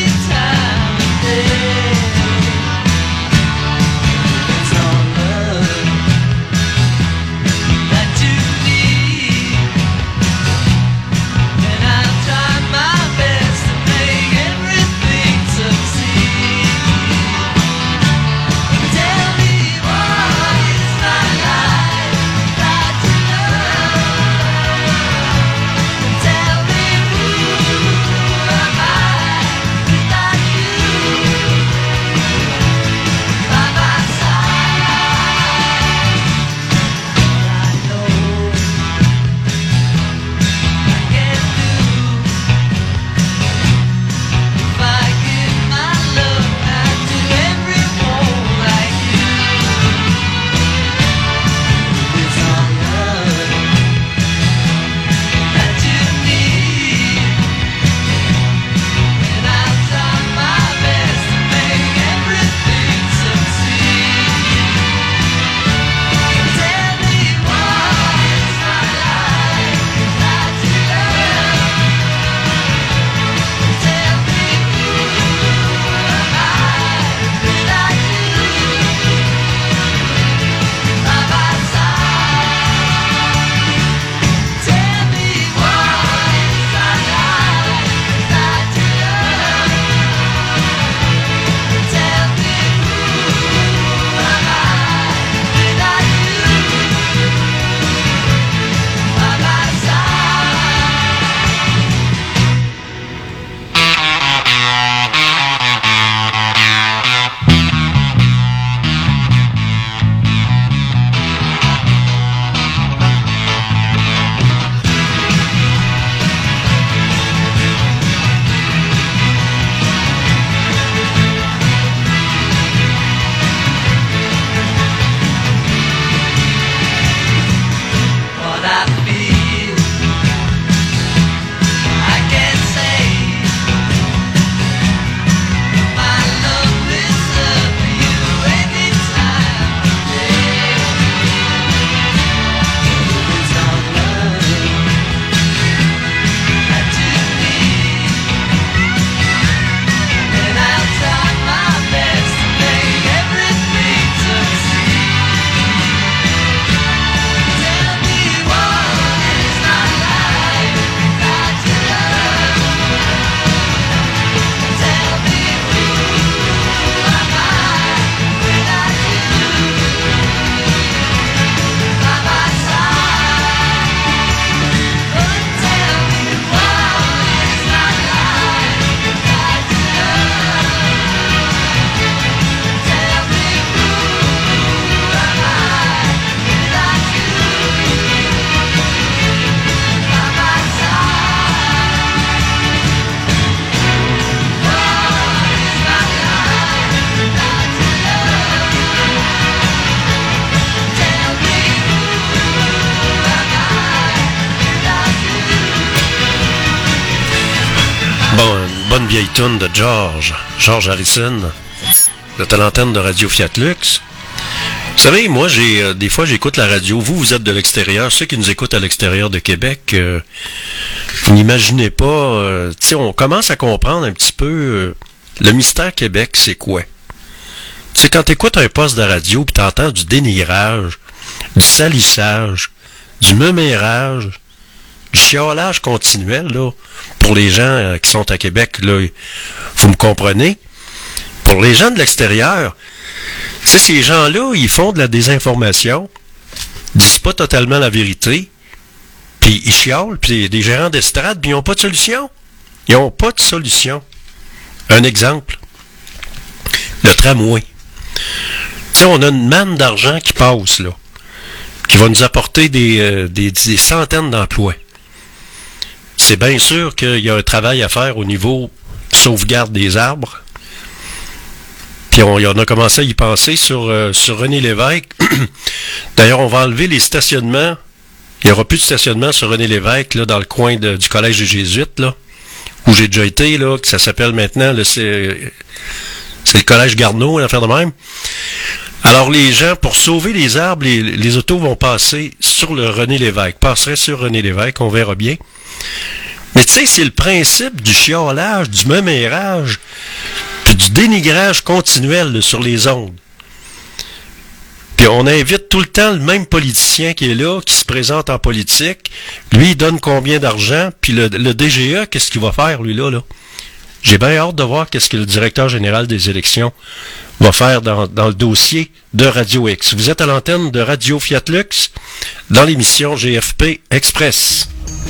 bonne vieille toune de George, George Harrison, vous êtes à l'antenne de Radio Fiat Lux. Vous savez, moi, j'ai euh, des fois, j'écoute la radio. Vous, vous êtes de l'extérieur. Ceux qui nous écoutent à l'extérieur de Québec, euh, vous n'imaginez pas... Euh, tu sais, on commence à comprendre un petit peu euh, le mystère Québec, c'est quoi? Tu sais, quand tu écoutes un poste de radio puis tu entends du dénigrage, du salissage, du mémérage, du chiolage continuel, là, pour les gens euh, qui sont à Québec, là, vous me comprenez? Pour les gens de l'extérieur... Tu sais, ces gens-là, ils font de la désinformation, disent pas totalement la vérité, puis ils chiolent, puis des gérants d'estrade, puis ils n'ont pas de solution. Ils n'ont pas de solution. Un exemple, le tramway. Tu sais, on a une manne d'argent qui passe, là, qui va nous apporter des, euh, des, des centaines d'emplois. C'est bien sûr qu'il y a un travail à faire au niveau sauvegarde des arbres. Puis on, on a commencé à y penser sur, euh, sur René Lévesque. D'ailleurs, on va enlever les stationnements. Il n'y aura plus de stationnement sur René Lévesque, là, dans le coin de, du collège des Jésuites, là, où j'ai déjà été, là, que ça s'appelle maintenant, là, c'est, c'est le collège Garneau, une affaire de même. Alors, les gens, pour sauver les arbres, les, les autos vont passer sur le René Lévesque, passeraient sur René Lévesque, on verra bien. Mais tu sais, c'est le principe du chiolage, du mémérage, puis du dénigrage continuel là, sur les ondes. Puis on invite tout le temps le même politicien qui est là, qui se présente en politique. Lui, il donne combien d'argent, puis le, le D G E, qu'est-ce qu'il va faire, lui, là, là? J'ai bien hâte de voir qu'est-ce que le directeur général des élections va faire dans, dans le dossier de Radio X. Vous êtes à l'antenne de Radio Fiat Lux, dans l'émission G F P Express.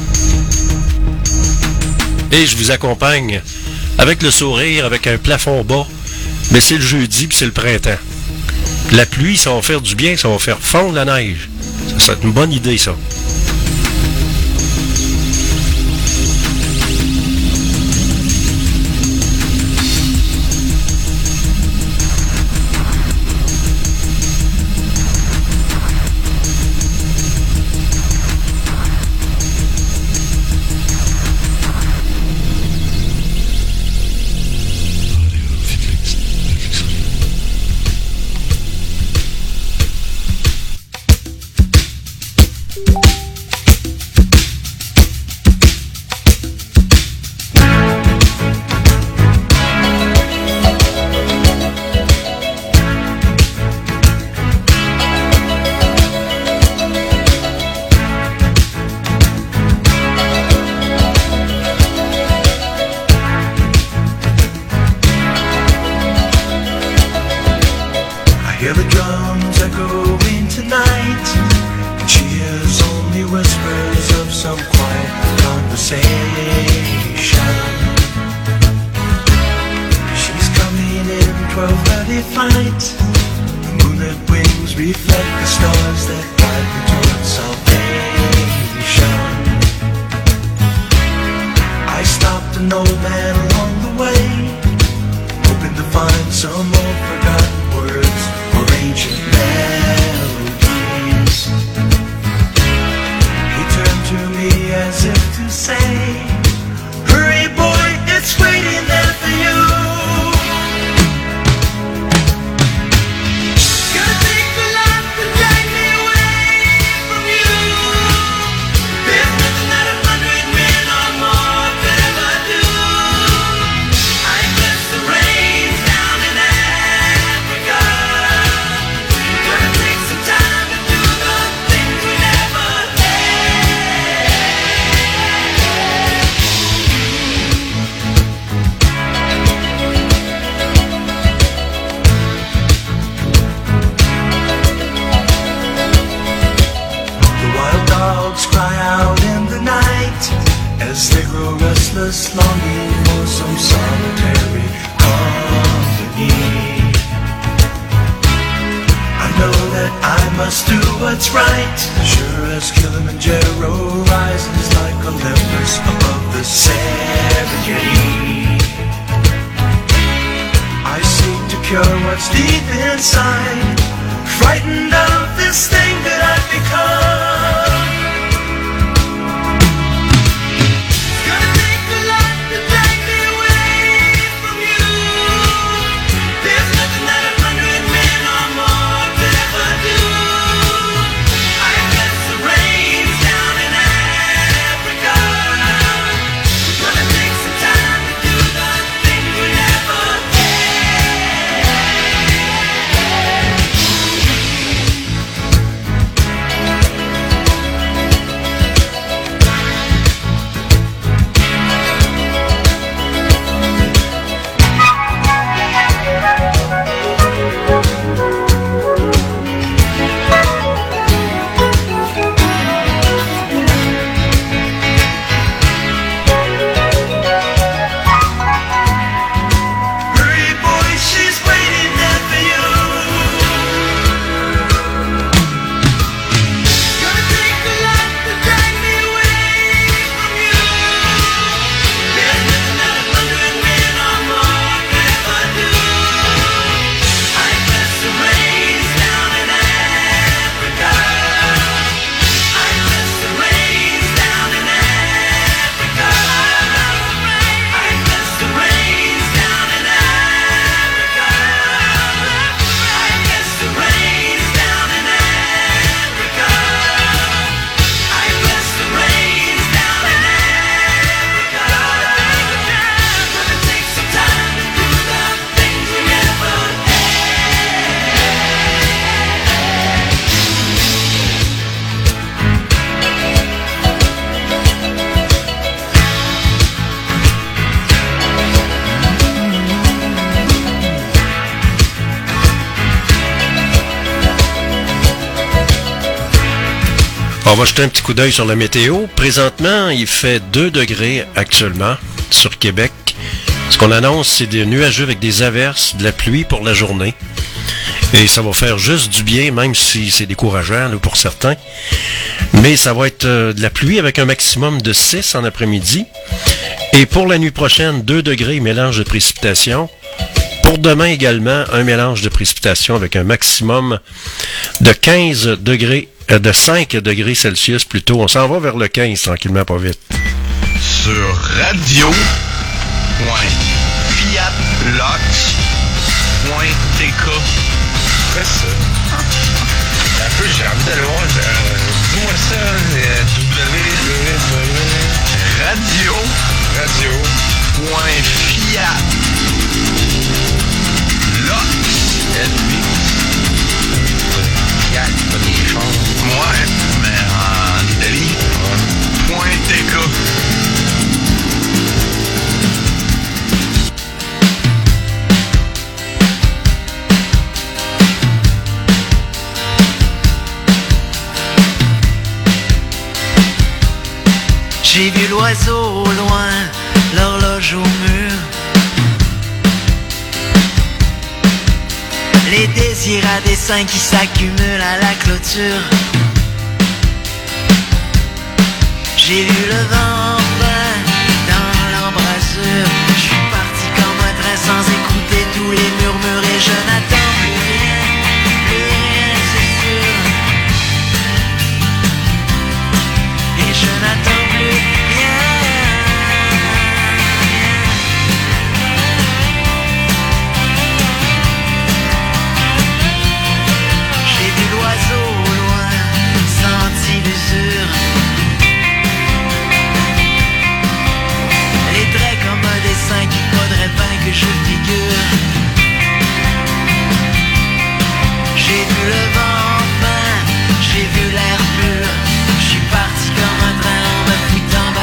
Et je vous accompagne avec le sourire, avec un plafond bas. Mais c'est le jeudi, puis c'est le printemps. La pluie, ça va faire du bien, ça va faire fondre la neige. Ça serait une bonne idée, ça. Gonna take the light to drag me away On va jeter un petit coup d'œil sur la météo. Présentement, il fait deux degrés actuellement sur Québec. Ce qu'on annonce, c'est des nuageux avec des averses, de la pluie pour la journée. Et ça va faire juste du bien, même si c'est décourageant là, pour certains. Mais ça va être euh, de la pluie avec un maximum de six en après-midi. Et pour la nuit prochaine, deux degrés, mélange de précipitations. Pour demain également, un mélange de précipitations avec un maximum de quinze degrés, euh, de cinq degrés Celsius plutôt. On s'en va vers le quinze tranquillement, pas vite. Sur radio point fiat lux point t k. Quoi ça? Un peu, j'ai envie d'aller voir. euh, Dis-moi ça. euh, W. Radio. Radio. Point fiat. Lux. Fiat, pas des chars. Ouais, mais en Italie. Point T K. J'ai vu l'oiseau au loin, l'horloge au mur. Les désirs à dessein qui s'accumulent à la clôture. J'ai vu le vent bas dans l'embrasure. Je suis parti comme un train sans écouter tous les murmures. Et je n'attends plus rien, plus rien c'est sûr. Et je n'attends plus rien. J'ai vu l'oiseau au loin, senti l'usure. Les traits comme un dessin qu'il faudrait bien que je figure. J'ai vu le vent enfin, j'ai vu l'air pur. Je suis parti comme un train en me foutant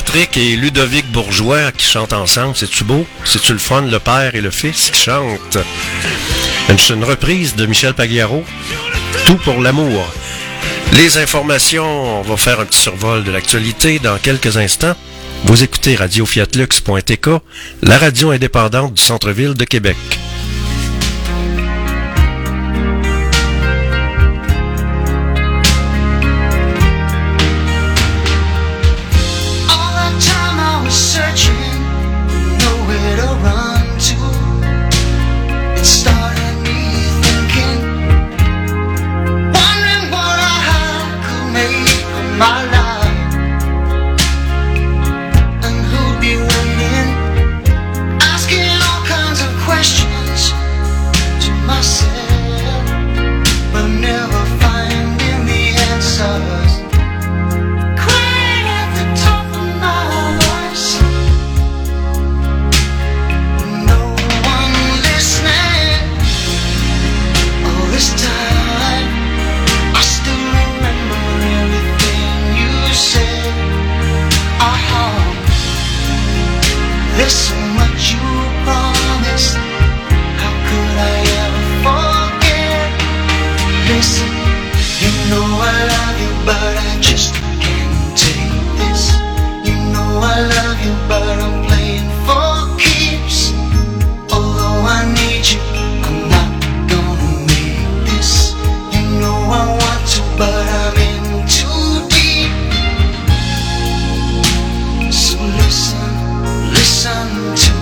Patrick et Ludovic Bourgeois qui chantent ensemble. C'est-tu beau? C'est-tu le fun, le père et le fils qui chantent? Une, une reprise de Michel Pagliaro. Tout pour l'amour. Les informations, on va faire un petit survol de l'actualité dans quelques instants. Vous écoutez radio fiat lux point t k, la radio indépendante du centre-ville de Québec. All that time I was searching, nowhere to run to. It started me thinking, wondering what I could make of my life. Questions to myself, but never finding the answers. Crying at the top of my voice, no one listening. All this time, I still remember everything you said. Uh-huh. There's so much you promised. Could I ever forget? Listen, you know I love you, but I just can't take this. You know I love you, but I'm playing for keeps. Although I need you, I'm not gonna make this. You know I want to, but I'm in too deep. So listen, listen to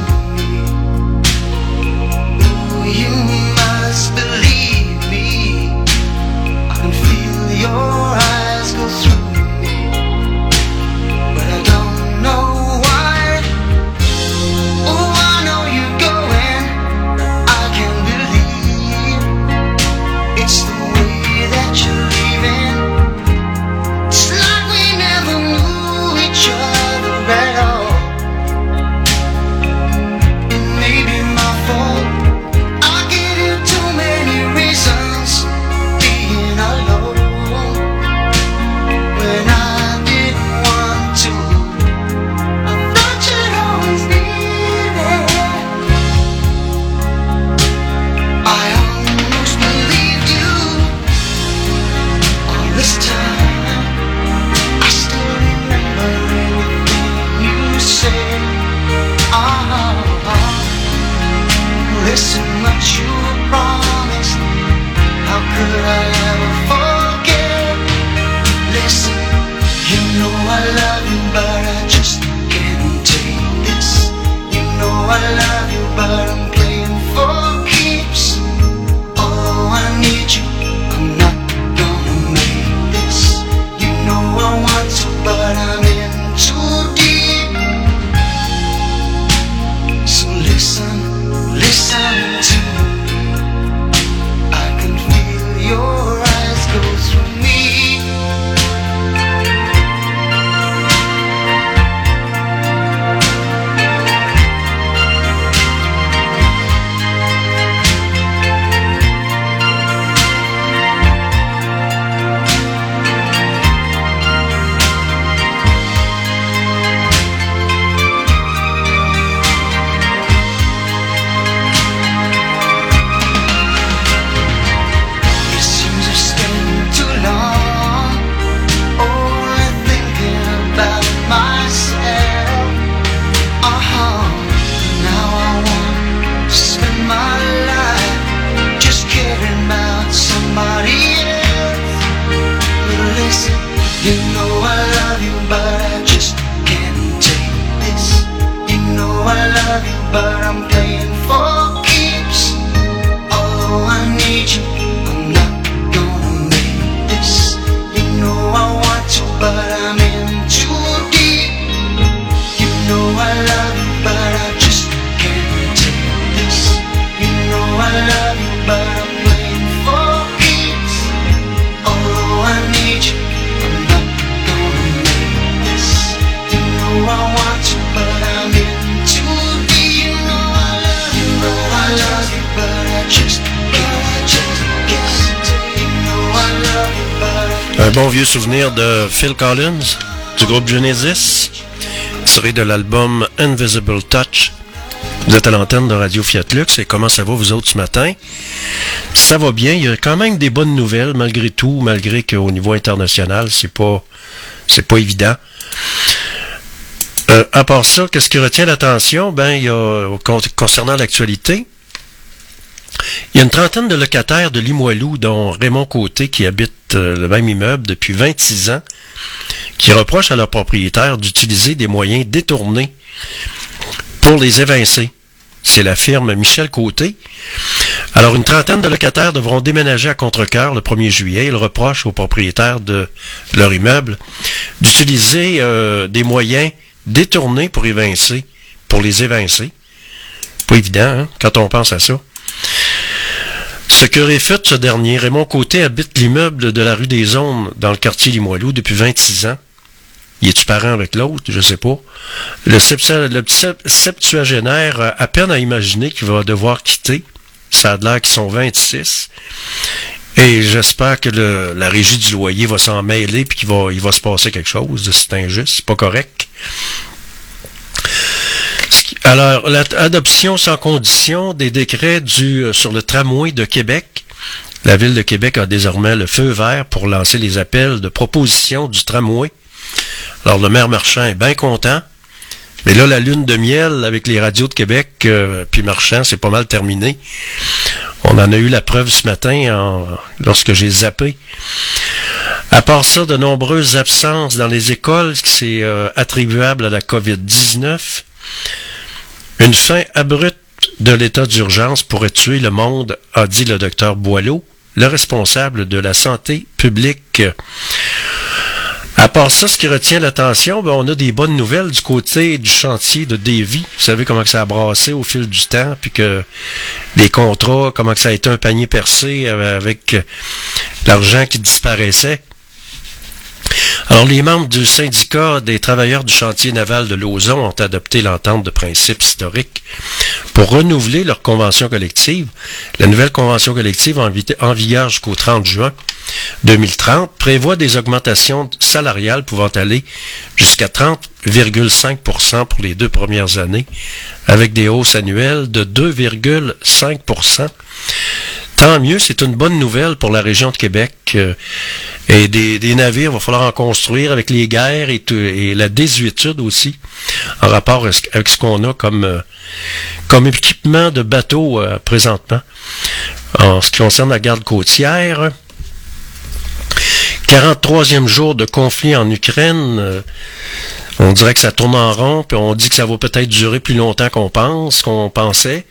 you must believe me. I can feel your eyes go through me, but I don't know why. Oh, I know you're going. I can't believe it's the way that you're leaving. It's like we never knew each other at all. It may be my fault. Too many reasons being alone when I didn't want to. I thought you'd always be there. I almost believed you all this time. I still remember everything you said. Ah, listen, what you promised. How could I ever forget? Listen, you know I love you, but I just can't take this. You know I love you, but I'm playing for keeps. Although I need you, I'm not gonna make this. You know I want to, but I'm in too deep. So listen, listen to me. Your eyes go through me. You know I love you, but I just can't take this. You know I love you, but I'm playing for keeps. Although I need you, I'm not gonna make this. You know I want to, but I'm in too deep. You know I love you, but I just can't take this. You know I love you, but I'm playing for keeps. Although I need you, I want to, but I'm in too deep. You know I love you, but I love you, but I just can't, just can't. You know I love you, but I... Un bon vieux souvenir de Phil Collins, du groupe Genesis. tiré de l'album Invisible Touch. Vous êtes à l'antenne de Radio Fiat Lux et comment ça va vous autres ce matin? Ça va bien, il y a quand même des bonnes nouvelles malgré tout, malgré qu'au niveau international, c'est pas c'est pas évident. Euh, à part ça, qu'est-ce qui retient l'attention? Ben, il y a, concernant l'actualité, il y a une trentaine de locataires de Limoilou, dont Raymond Côté, qui habite euh, le même immeuble depuis vingt-six ans, qui reprochent à leurs propriétaires d'utiliser des moyens détournés pour les évincer. C'est la firme Michel Côté. Alors, une trentaine de locataires devront déménager à Contrecœur le premier juillet. Ils reprochent aux propriétaires de leur immeuble d'utiliser euh, des moyens détournés pour évincer, pour les évincer. Pas évident, hein, quand on pense à ça. Ce que réfute ce dernier, Raymond Côté habite l'immeuble de la rue des Aunes dans le quartier Limoilou depuis vingt-six ans. Il est-tu parent avec l'autre? Je sais pas. Le, septu- le petit septuagénaire a à peine à imaginer qu'il va devoir quitter. Ça a l'air qu'ils sont vingt-six. Et j'espère que le, la régie du loyer va s'en mêler puis qu'il va, il va se passer quelque chose. C'est injuste, c'est pas correct. Alors, l'adoption sans condition des décrets du, sur le tramway de Québec. La Ville de Québec a désormais le feu vert pour lancer les appels de proposition du tramway. Alors, le maire Marchand est bien content. Mais là, la lune de miel avec les radios de Québec euh, puis Marchand, c'est pas mal terminé. On en a eu la preuve ce matin en, lorsque j'ai zappé. À part ça, de nombreuses absences dans les écoles, c'est euh, attribuable à la covid dix-neuf. Une fin abrupte de l'état d'urgence pourrait tuer le monde, a dit le docteur Boileau, le responsable de la santé publique. À part ça, ce qui retient l'attention, ben, on a des bonnes nouvelles du côté du chantier de Davie. Vous savez comment que ça a brassé au fil du temps, puis que les contrats, comment que ça a été un panier percé avec l'argent qui disparaissait. Alors, les membres du syndicat des travailleurs du chantier naval de Lauson ont adopté l'entente de principe historique pour renouveler leur convention collective. La nouvelle convention collective en, vi- en vigueur jusqu'au trente juin deux mille trente prévoit des augmentations salariales pouvant aller jusqu'à trente virgule cinq pour cent pour les deux premières années, avec des hausses annuelles de deux virgule cinq pour cent. Tant mieux, c'est une bonne nouvelle pour la région de Québec. Euh, et des, des navires, il va falloir en construire avec les guerres et, tout, et la désuétude aussi, en rapport avec ce qu'on a comme, euh, comme équipement de bateaux euh, présentement. En ce qui concerne la garde côtière, quarante-troisième jour de conflit en Ukraine, euh, on dirait que ça tourne en rond, puis on dit que ça va peut-être durer plus longtemps qu'on pense, qu'on pensait.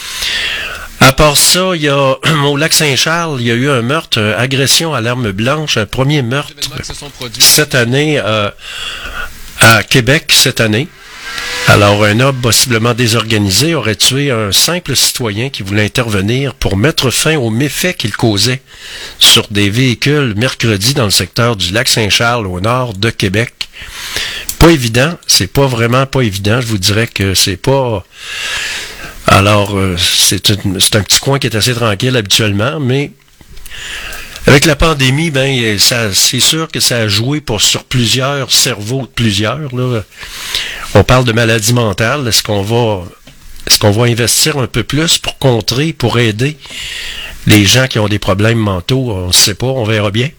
À part ça, il y a au lac Saint-Charles, il y a eu un meurtre, une agression à l'arme blanche, un premier meurtre cette année euh, à Québec, cette année. Alors, un homme possiblement désorganisé aurait tué un simple citoyen qui voulait intervenir pour mettre fin aux méfaits qu'il causait sur des véhicules mercredi dans le secteur du lac Saint-Charles au nord de Québec. Pas évident, c'est pas vraiment pas évident, je vous dirais que c'est pas... Alors, euh, c'est, une, c'est un petit coin qui est assez tranquille habituellement, mais avec la pandémie, ben, ça, c'est sûr que ça a joué pour, sur plusieurs cerveaux de plusieurs. Là. On parle de maladie mentale. Est-ce qu'on va, est-ce qu'on va investir un peu plus pour contrer, pour aider les gens qui ont des problèmes mentaux? On ne sait pas, on verra bien.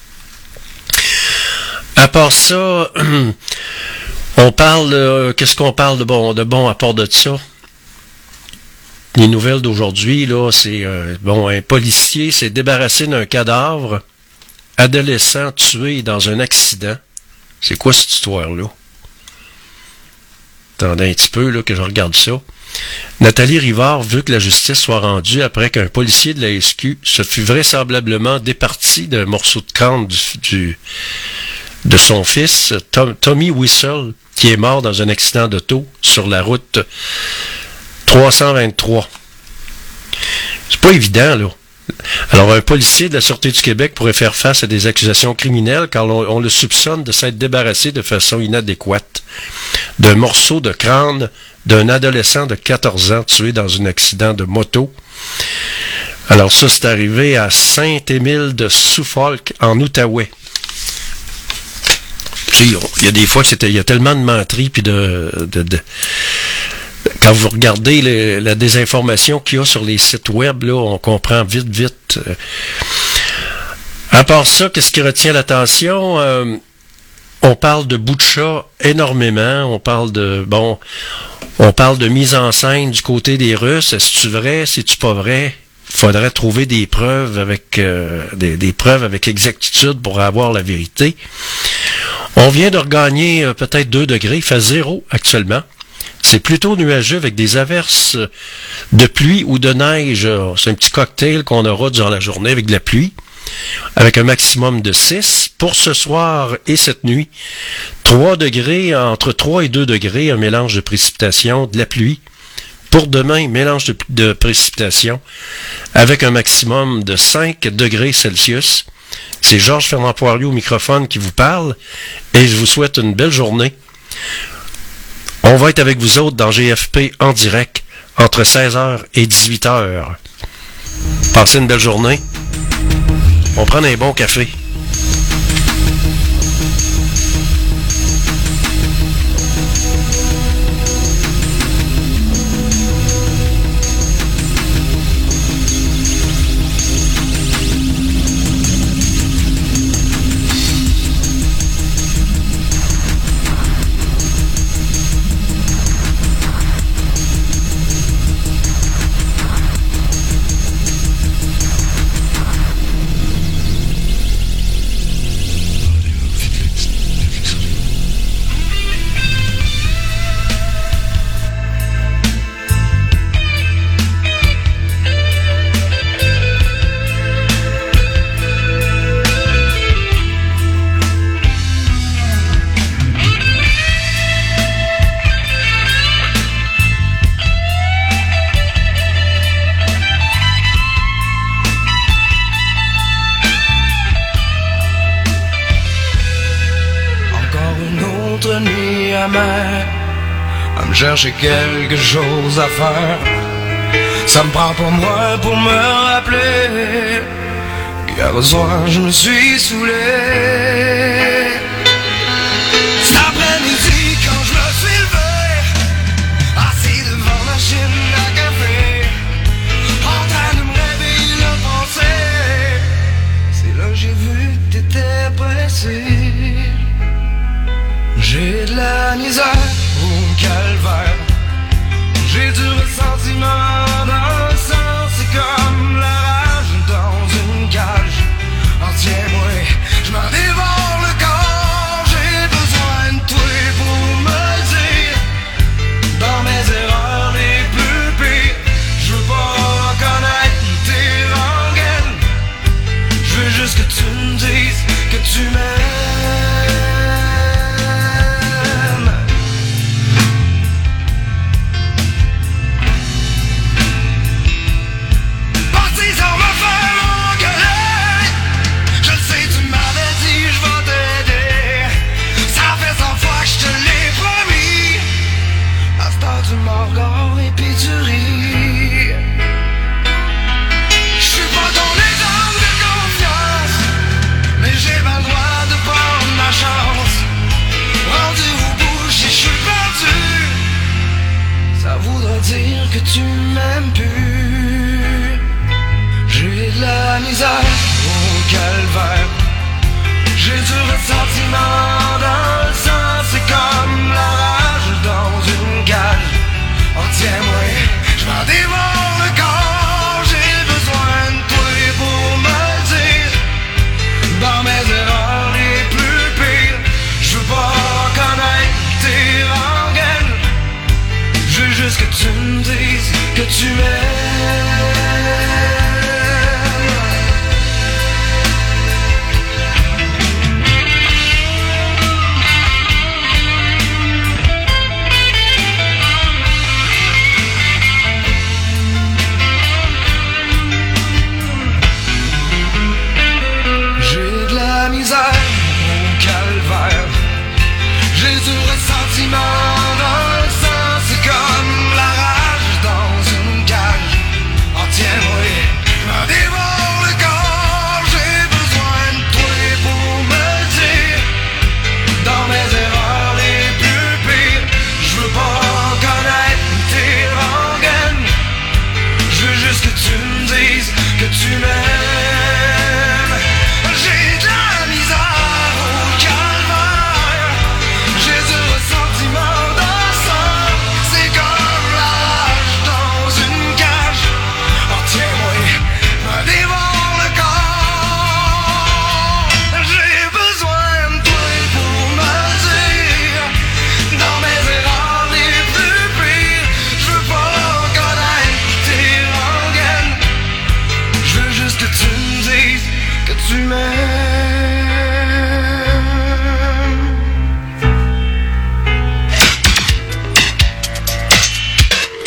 À part ça, on parle, euh, qu'est-ce qu'on parle de bon, de bon à part de ça? Les nouvelles d'aujourd'hui, là, c'est, euh, bon, un policier s'est débarrassé d'un cadavre adolescent tué dans un accident. C'est quoi cette histoire-là? Attendez un petit peu, là, que je regarde ça. Nathalie Rivard veut que la justice soit rendue après qu'un policier de la S Q se fût vraisemblablement départi d'un morceau de crâne du, du, de son fils, Tom, Tommy Whistle, qui est mort dans un accident d'auto sur la route trois cent vingt-trois. C'est pas évident, là. Alors, un policier de la Sûreté du Québec pourrait faire face à des accusations criminelles car on, on le soupçonne de s'être débarrassé de façon inadéquate d'un morceau de crâne d'un adolescent de quatorze ans tué dans un accident de moto. Alors ça, c'est arrivé à Saint-Émile de Suffolk, en Outaouais. tu sais, il y a des fois, il y a tellement de menteries, puis de, de, de... Quand vous regardez les, la désinformation qu'il y a sur les sites web, là, on comprend vite, vite. À part ça, qu'est-ce qui retient l'attention? Euh, on parle de Boutcha énormément. On parle de, bon, on parle de mise en scène du côté des Russes. Est-ce vrai? C'est-tu pas vrai? Il faudrait trouver des preuves avec euh, des, des preuves avec exactitude pour avoir la vérité. On vient de regagner euh, peut-être deux degrés. Il fait zéro actuellement. C'est plutôt nuageux avec des averses de pluie ou de neige. C'est un petit cocktail qu'on aura durant la journée avec de la pluie, avec un maximum de six. Pour ce soir et cette nuit, trois degrés, entre trois et deux degrés, un mélange de précipitations, de la pluie. Pour demain, mélange de, de précipitations, avec un maximum de cinq degrés Celsius. C'est Georges Fernand Poirier au microphone qui vous parle, et je vous souhaite une belle journée. On va être avec vous autres dans G F P en direct entre seize heures et dix-huit heures. Passez une belle journée. On prend un bon café. À me chercher quelque chose à faire. Ça me prend pour moi pour me rappeler qu'hier soir je me suis saoulé. Cet après-midi quand je me suis levé, assis devant ma machine à café, en train de me réveiller le pensée, c'est là que j'ai vu que t'étais pressé. J'ai de la misère au calvaire, j'ai du ressentiment dans le sang, c'est comme la rage dans une cage. Oh tiens-moi, je m'en dévore le corps, j'ai besoin de toi pour me dire, dans mes erreurs les plus pires, je veux pas reconnaître tes rengaines, je veux juste que tu me dises que tu m'aimes. Dire que tu m'aimes plus. J'ai de la misère au calvaire, j'ai du ressentiment dans le sang, c'est comme la rage dans une cage. Oh tiens-moi, je m'en dévore le corps, j'ai besoin de toi pour me dire, dans mes erreurs les plus pires, je veux pas reconnaître tes rengaines, je veux juste que tu me dises que tu m'aimes. J'ai de la misère au calvaire, j'ai du ressentiment dans le sang, c'est comme la rage dans une cage.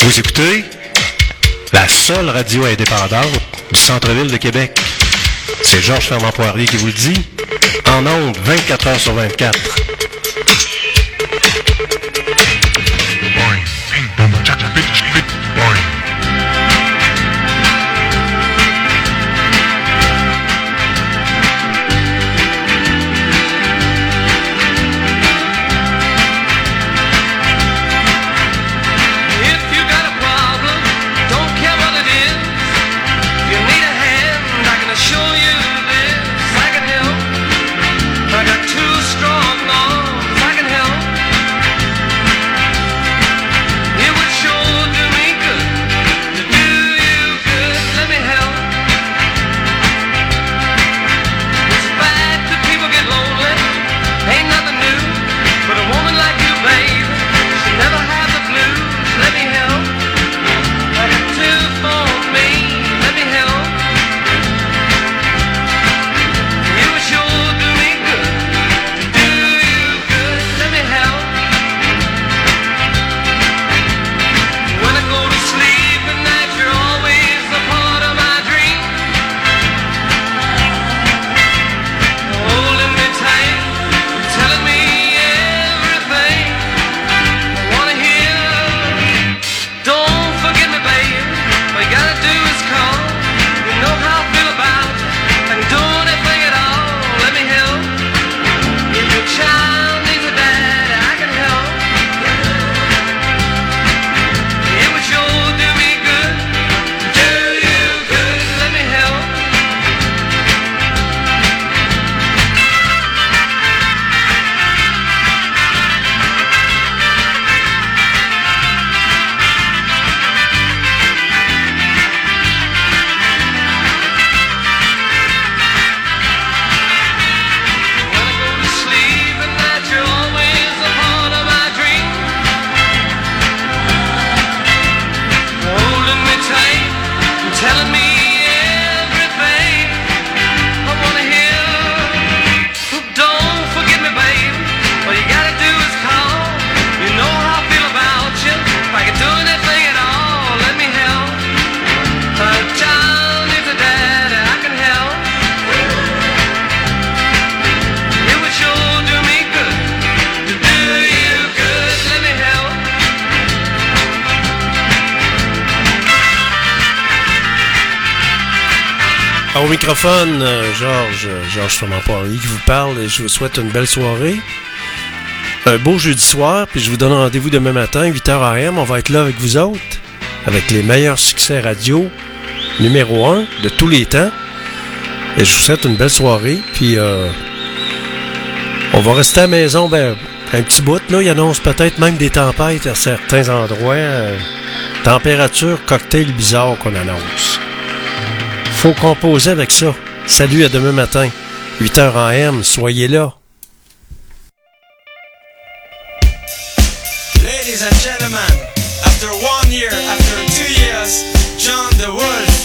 Vous écoutez la seule radio indépendante du centre-ville de Québec. C'est Georges Fernand Poirier qui vous le dit, en ondes vingt-quatre heures sur vingt-quatre. Au microphone, euh, Georges, Georges Fernand Poirier qui vous parle et je vous souhaite une belle soirée. Un beau jeudi soir, puis je vous donne rendez-vous demain matin, huit heures A M. On va être là avec vous autres, avec les meilleurs succès radio, numéro un de tous les temps. Et je vous souhaite une belle soirée, puis euh, on va rester à la maison, ben, un petit bout, là. Il annonce peut-être même des tempêtes à certains endroits. Euh, température cocktail bizarre qu'on annonce. Faut composer avec ça. Salut, à demain matin, huit heures A M, soyez là. Ladies and gentlemen, after one year, after two years, John the Wolf.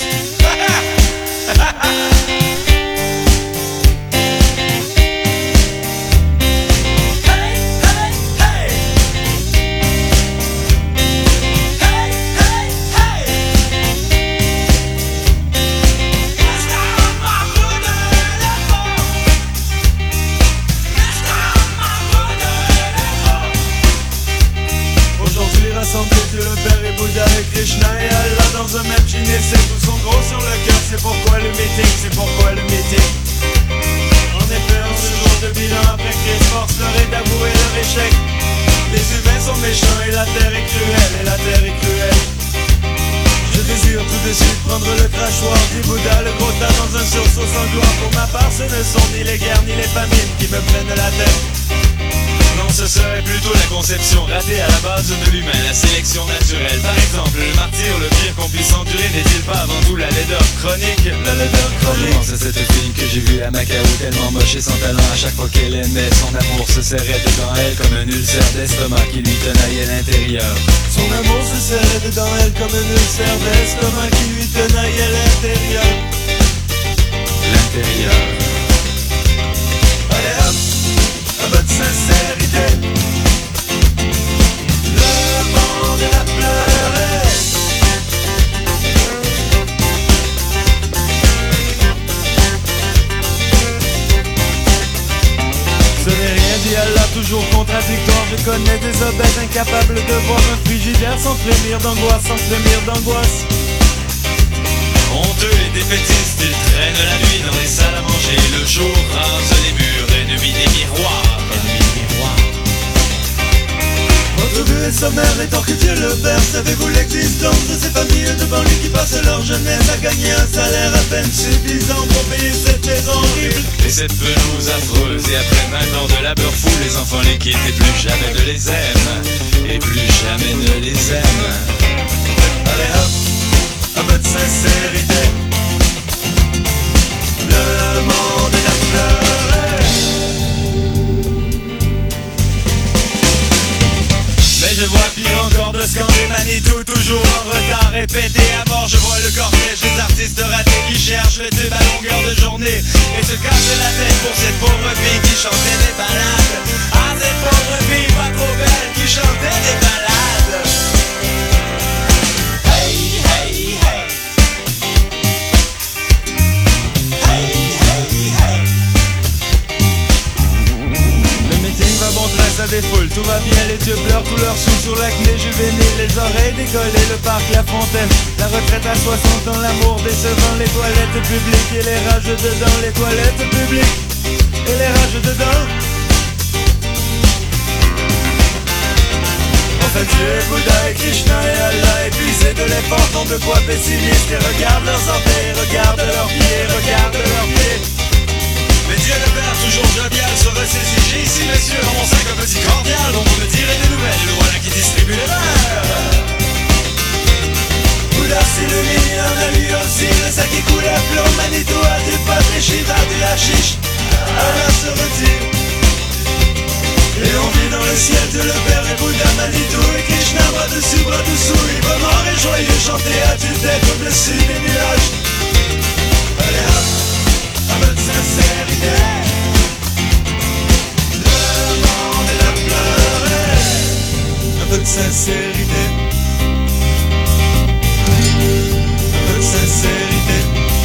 Krishna et Allah dans un même jean et c'est tous sont gros sur le cœur. C'est pourquoi le meeting, c'est pourquoi le meeting. En effet, en ce jour de bilan après Chris force leur est d'avouer leur échec. Les humains sont méchants et la terre est cruelle, et la terre est cruelle. Je désire tout de suite prendre le crachoir du Bouddha, le gros tas dans un sursaut sans gloire. Pour ma part, ce ne sont ni les guerres ni les famines qui me prennent la tête. Non, ce serait plutôt la conception ratée à la base de l'humain, la sélection naturelle. Par exemple, le martyr, le pire qu'on puisse endurer, n'est-il pas avant tout la laideur chronique? La laideur chronique. Je pense à cette fille que j'ai vue à Macao, tellement moche et sans talent. À chaque fois qu'elle aimait, son amour se serrait dedans elle comme un ulcère d'estomac qui lui tenaillait l'intérieur. Son amour se serrait dedans elle comme un ulcère d'estomac qui lui tenaillait l'intérieur. L'intérieur. Allez hop, un peu de sincérité. Le monde la pleurait. capable de voir un frigidaire sans frémir d'angoisse, sans frémir d'angoisse. Honteux et défaitistes, ils traînent la nuit dans les salles à manger. Le jour rase les murs, ennemis des miroirs. Ennemis des miroirs. Votre vue est sommaire, et tant que Dieu le Père, savez-vous l'existence de ces familles de banlieue qui passent leur jeunesse à gagner un salaire à peine suffisant pour payer cette maison horrible Et cette pelouse affreuse, et après vingt ans de labeur fou, les enfants les quittent et plus jamais ne les aiment. Et plus jamais ne les aiment. Allez hop, un peu de sincérité. Le monde est à pleurer. Mais je vois pire encore de scander Manitou, toujours en retard, répété à mort. Je vois le cortège des artistes ratés qui cherchent le tube à longueur de journée et se cassent la tête pour cette pauvre fille qui chantait des ballades. Ah, cette pauvre fille pas trop belle qui chantait des ballades. Hey, hey, hey. Hey, hey, hey. Le meeting va bon train, ça défoule, tout va bien, les yeux pleurent tous leurs sous sur l'acné juvénile, les oreilles décollées, le parc, la fontaine, la retraite à soixante ans, l'amour décevant, les toilettes publiques et les rages dedans, les toilettes publiques et les rages dedans. Enfin Dieu, Bouddha et Krishna et Allah, épuisés de l'effort, sont de quoi pessimistes et regardent leur santé, regardent leurs pieds, regardent leurs pieds. Mais Dieu le Père, toujours jovial, se ressaisit. J'ai ici, messieurs, dans mon sac un petit cordial dont vous me direz des nouvelles, et le voilà qui distribue les verres. Bouddha s'illumine, en a lui aussi le sac qui coule à flot. Manitou a du pâté, Shiva du hashish, Allah se retire. Et on vit dans le ciel, Dieu le Père et Bouddha, Manitou et Krishna, bras dessus, bras dessous, librement et joyeux, chanter à tue-tête au-dessus des nuages. Allez hop, un peu de sincérité. Le monde est à pleurer. Un peu de sincérité. Un peu de sincérité.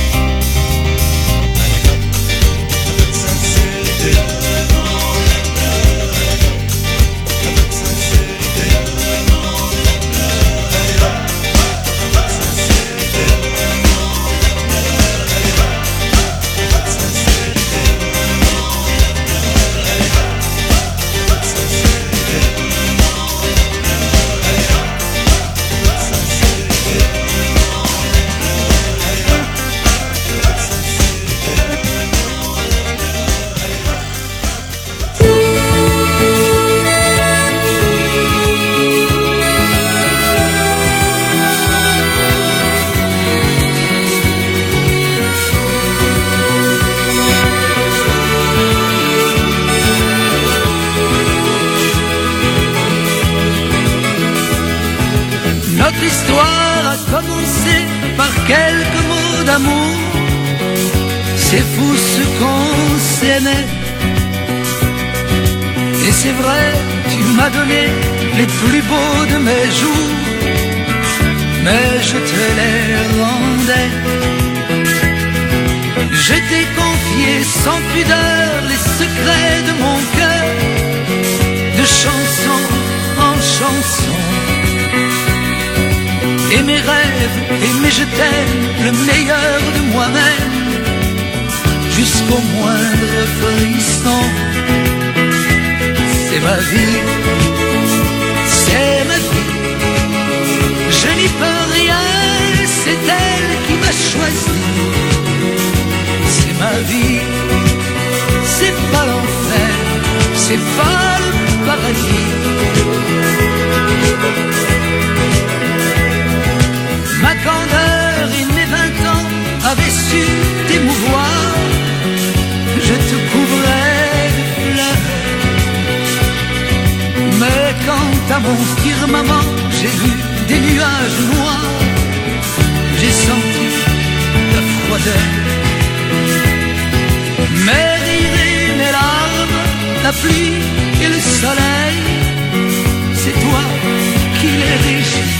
Allez hop, un peu de sincérité. Le monde est à pleurer. Un peu de sincérité. Le monde est à pleurer. Allez hop, un peu de sincérité. Le monde est à pleurer. Allez hop. Notre histoire a commencé par quelques mots d'amour. C'est fou ce qu'on s'aimait. Et c'est vrai, tu m'as donné les plus beaux de mes jours, mais je te les rendais. Je t'ai confié sans pudeur les secrets de mon cœur, de chanson en chanson. Et mes rêves, et mes je t'aime, le meilleur de moi-même, jusqu'au moindre frisson. C'est ma vie, c'est ma vie, je n'y peux rien, c'est elle qui m'a choisi. C'est ma vie, c'est pas l'enfer, c'est pas le paradis. Ma candeur et mes vingt ans avaient su t'émouvoir. Je te couvrais de fleurs. Mais quand à mon firmament j'ai vu des nuages noirs, j'ai senti ta froideur. Mes rires et mes larmes, la pluie et le soleil, c'est toi qui les régis.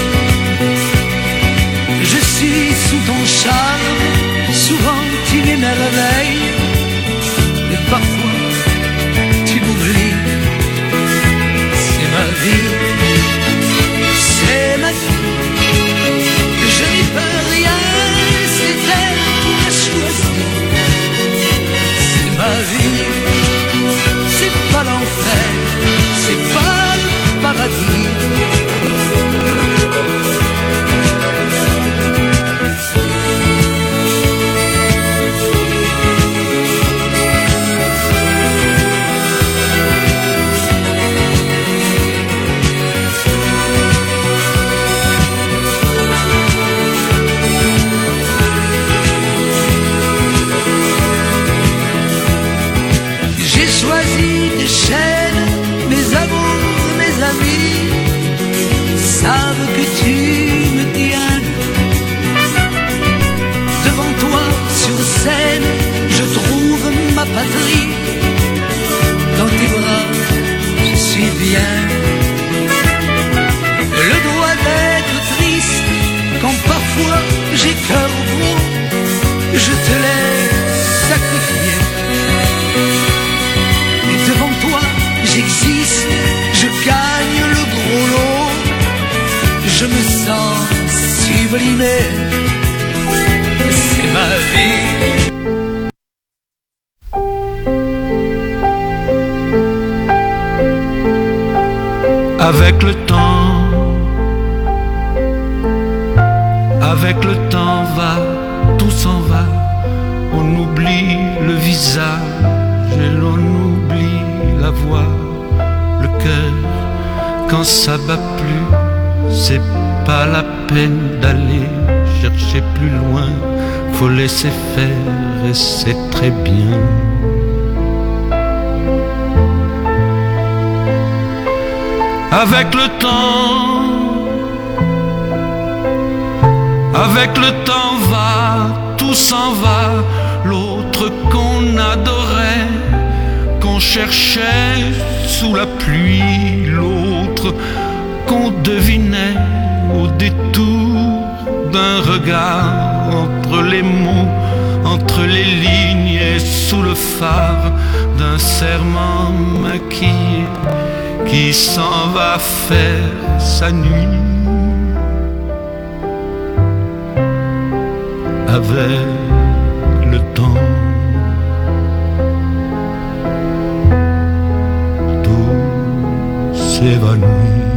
Je suis sous ton charme, souvent tu m'émerveilles, et parfois tu m'oublies. C'est ma vie. savent que tu me tiens. Devant toi sur scène, je trouve ma patrie. Dans tes bras, je suis bien. Le droit d'être triste quand parfois j'ai cœur gros, je te l'ai sacrifié. Et devant toi, j'existe, je gagne le gros lot. Je me sens sublimé, c'est ma vie. Avec le temps, avec le temps va, tout s'en va. On oublie le visage et l'on oublie la voix. Le cœur, quand ça bat plus, c'est pas la peine d'aller chercher plus loin. Faut laisser faire et c'est très bien. Avec le temps, avec le temps va, tout s'en va. L'autre qu'on adorait, qu'on cherchait sous la pluie, l'autre qu'on devinait au détour d'un regard, entre les mots, entre les lignes et sous le phare d'un serment maquillé qui s'en va faire sa nuit. Avec le temps, tout s'évanouit.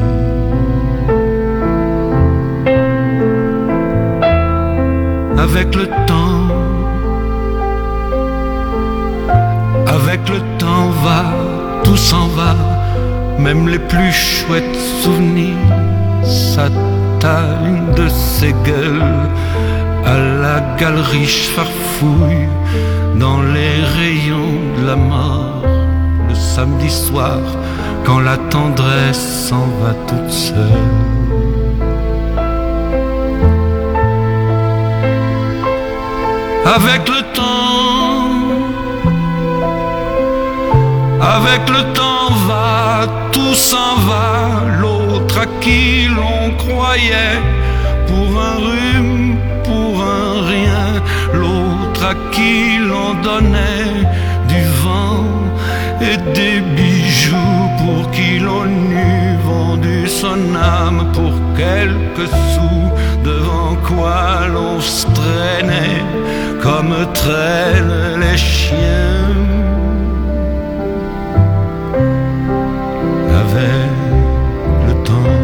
Avec le temps, avec le temps va, tout s'en va. Même les plus chouettes souvenirs s'attallent de ces gueules à la galerie farfouille dans les rayons de la mort. Le samedi soir, quand la tendresse s'en va toute seule. Avec le temps, avec le temps va, tout s'en va. L'autre à qui l'on croyait pour un rhume, pour un rien. L'autre à qui l'on donnait du vent et des bijoux, pour qui l'on eût vendu son âme pour quelques sous. Devant quoi l'on se traînait comme traînent les chiens. Avec le temps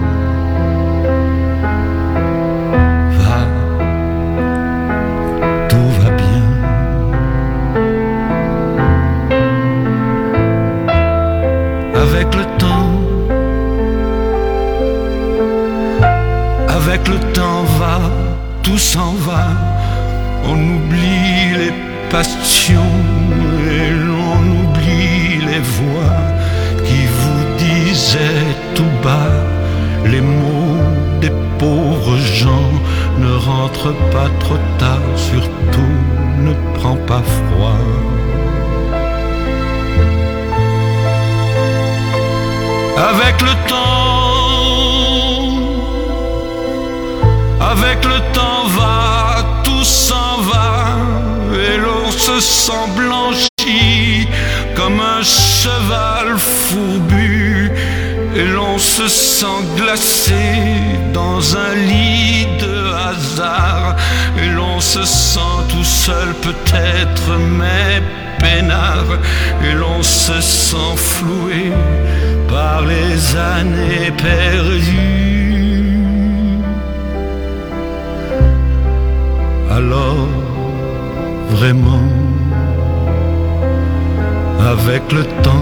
va, tout va bien. Avec le temps, avec le temps va, tout s'en va. On oublie les passions et l'on oublie les voix qui vous disaient tout bas les mots des pauvres gens. Ne rentre pas trop tard, surtout ne prends pas froid. Avec le temps, avec le temps va, tout s'en va, et l'on se sent blanchi comme un cheval fourbu, et l'on se sent glacé dans un lit de hasard, et l'on se sent tout seul peut-être mais peinard, et l'on se sent floué par les années perdues. Alors vraiment, avec le temps,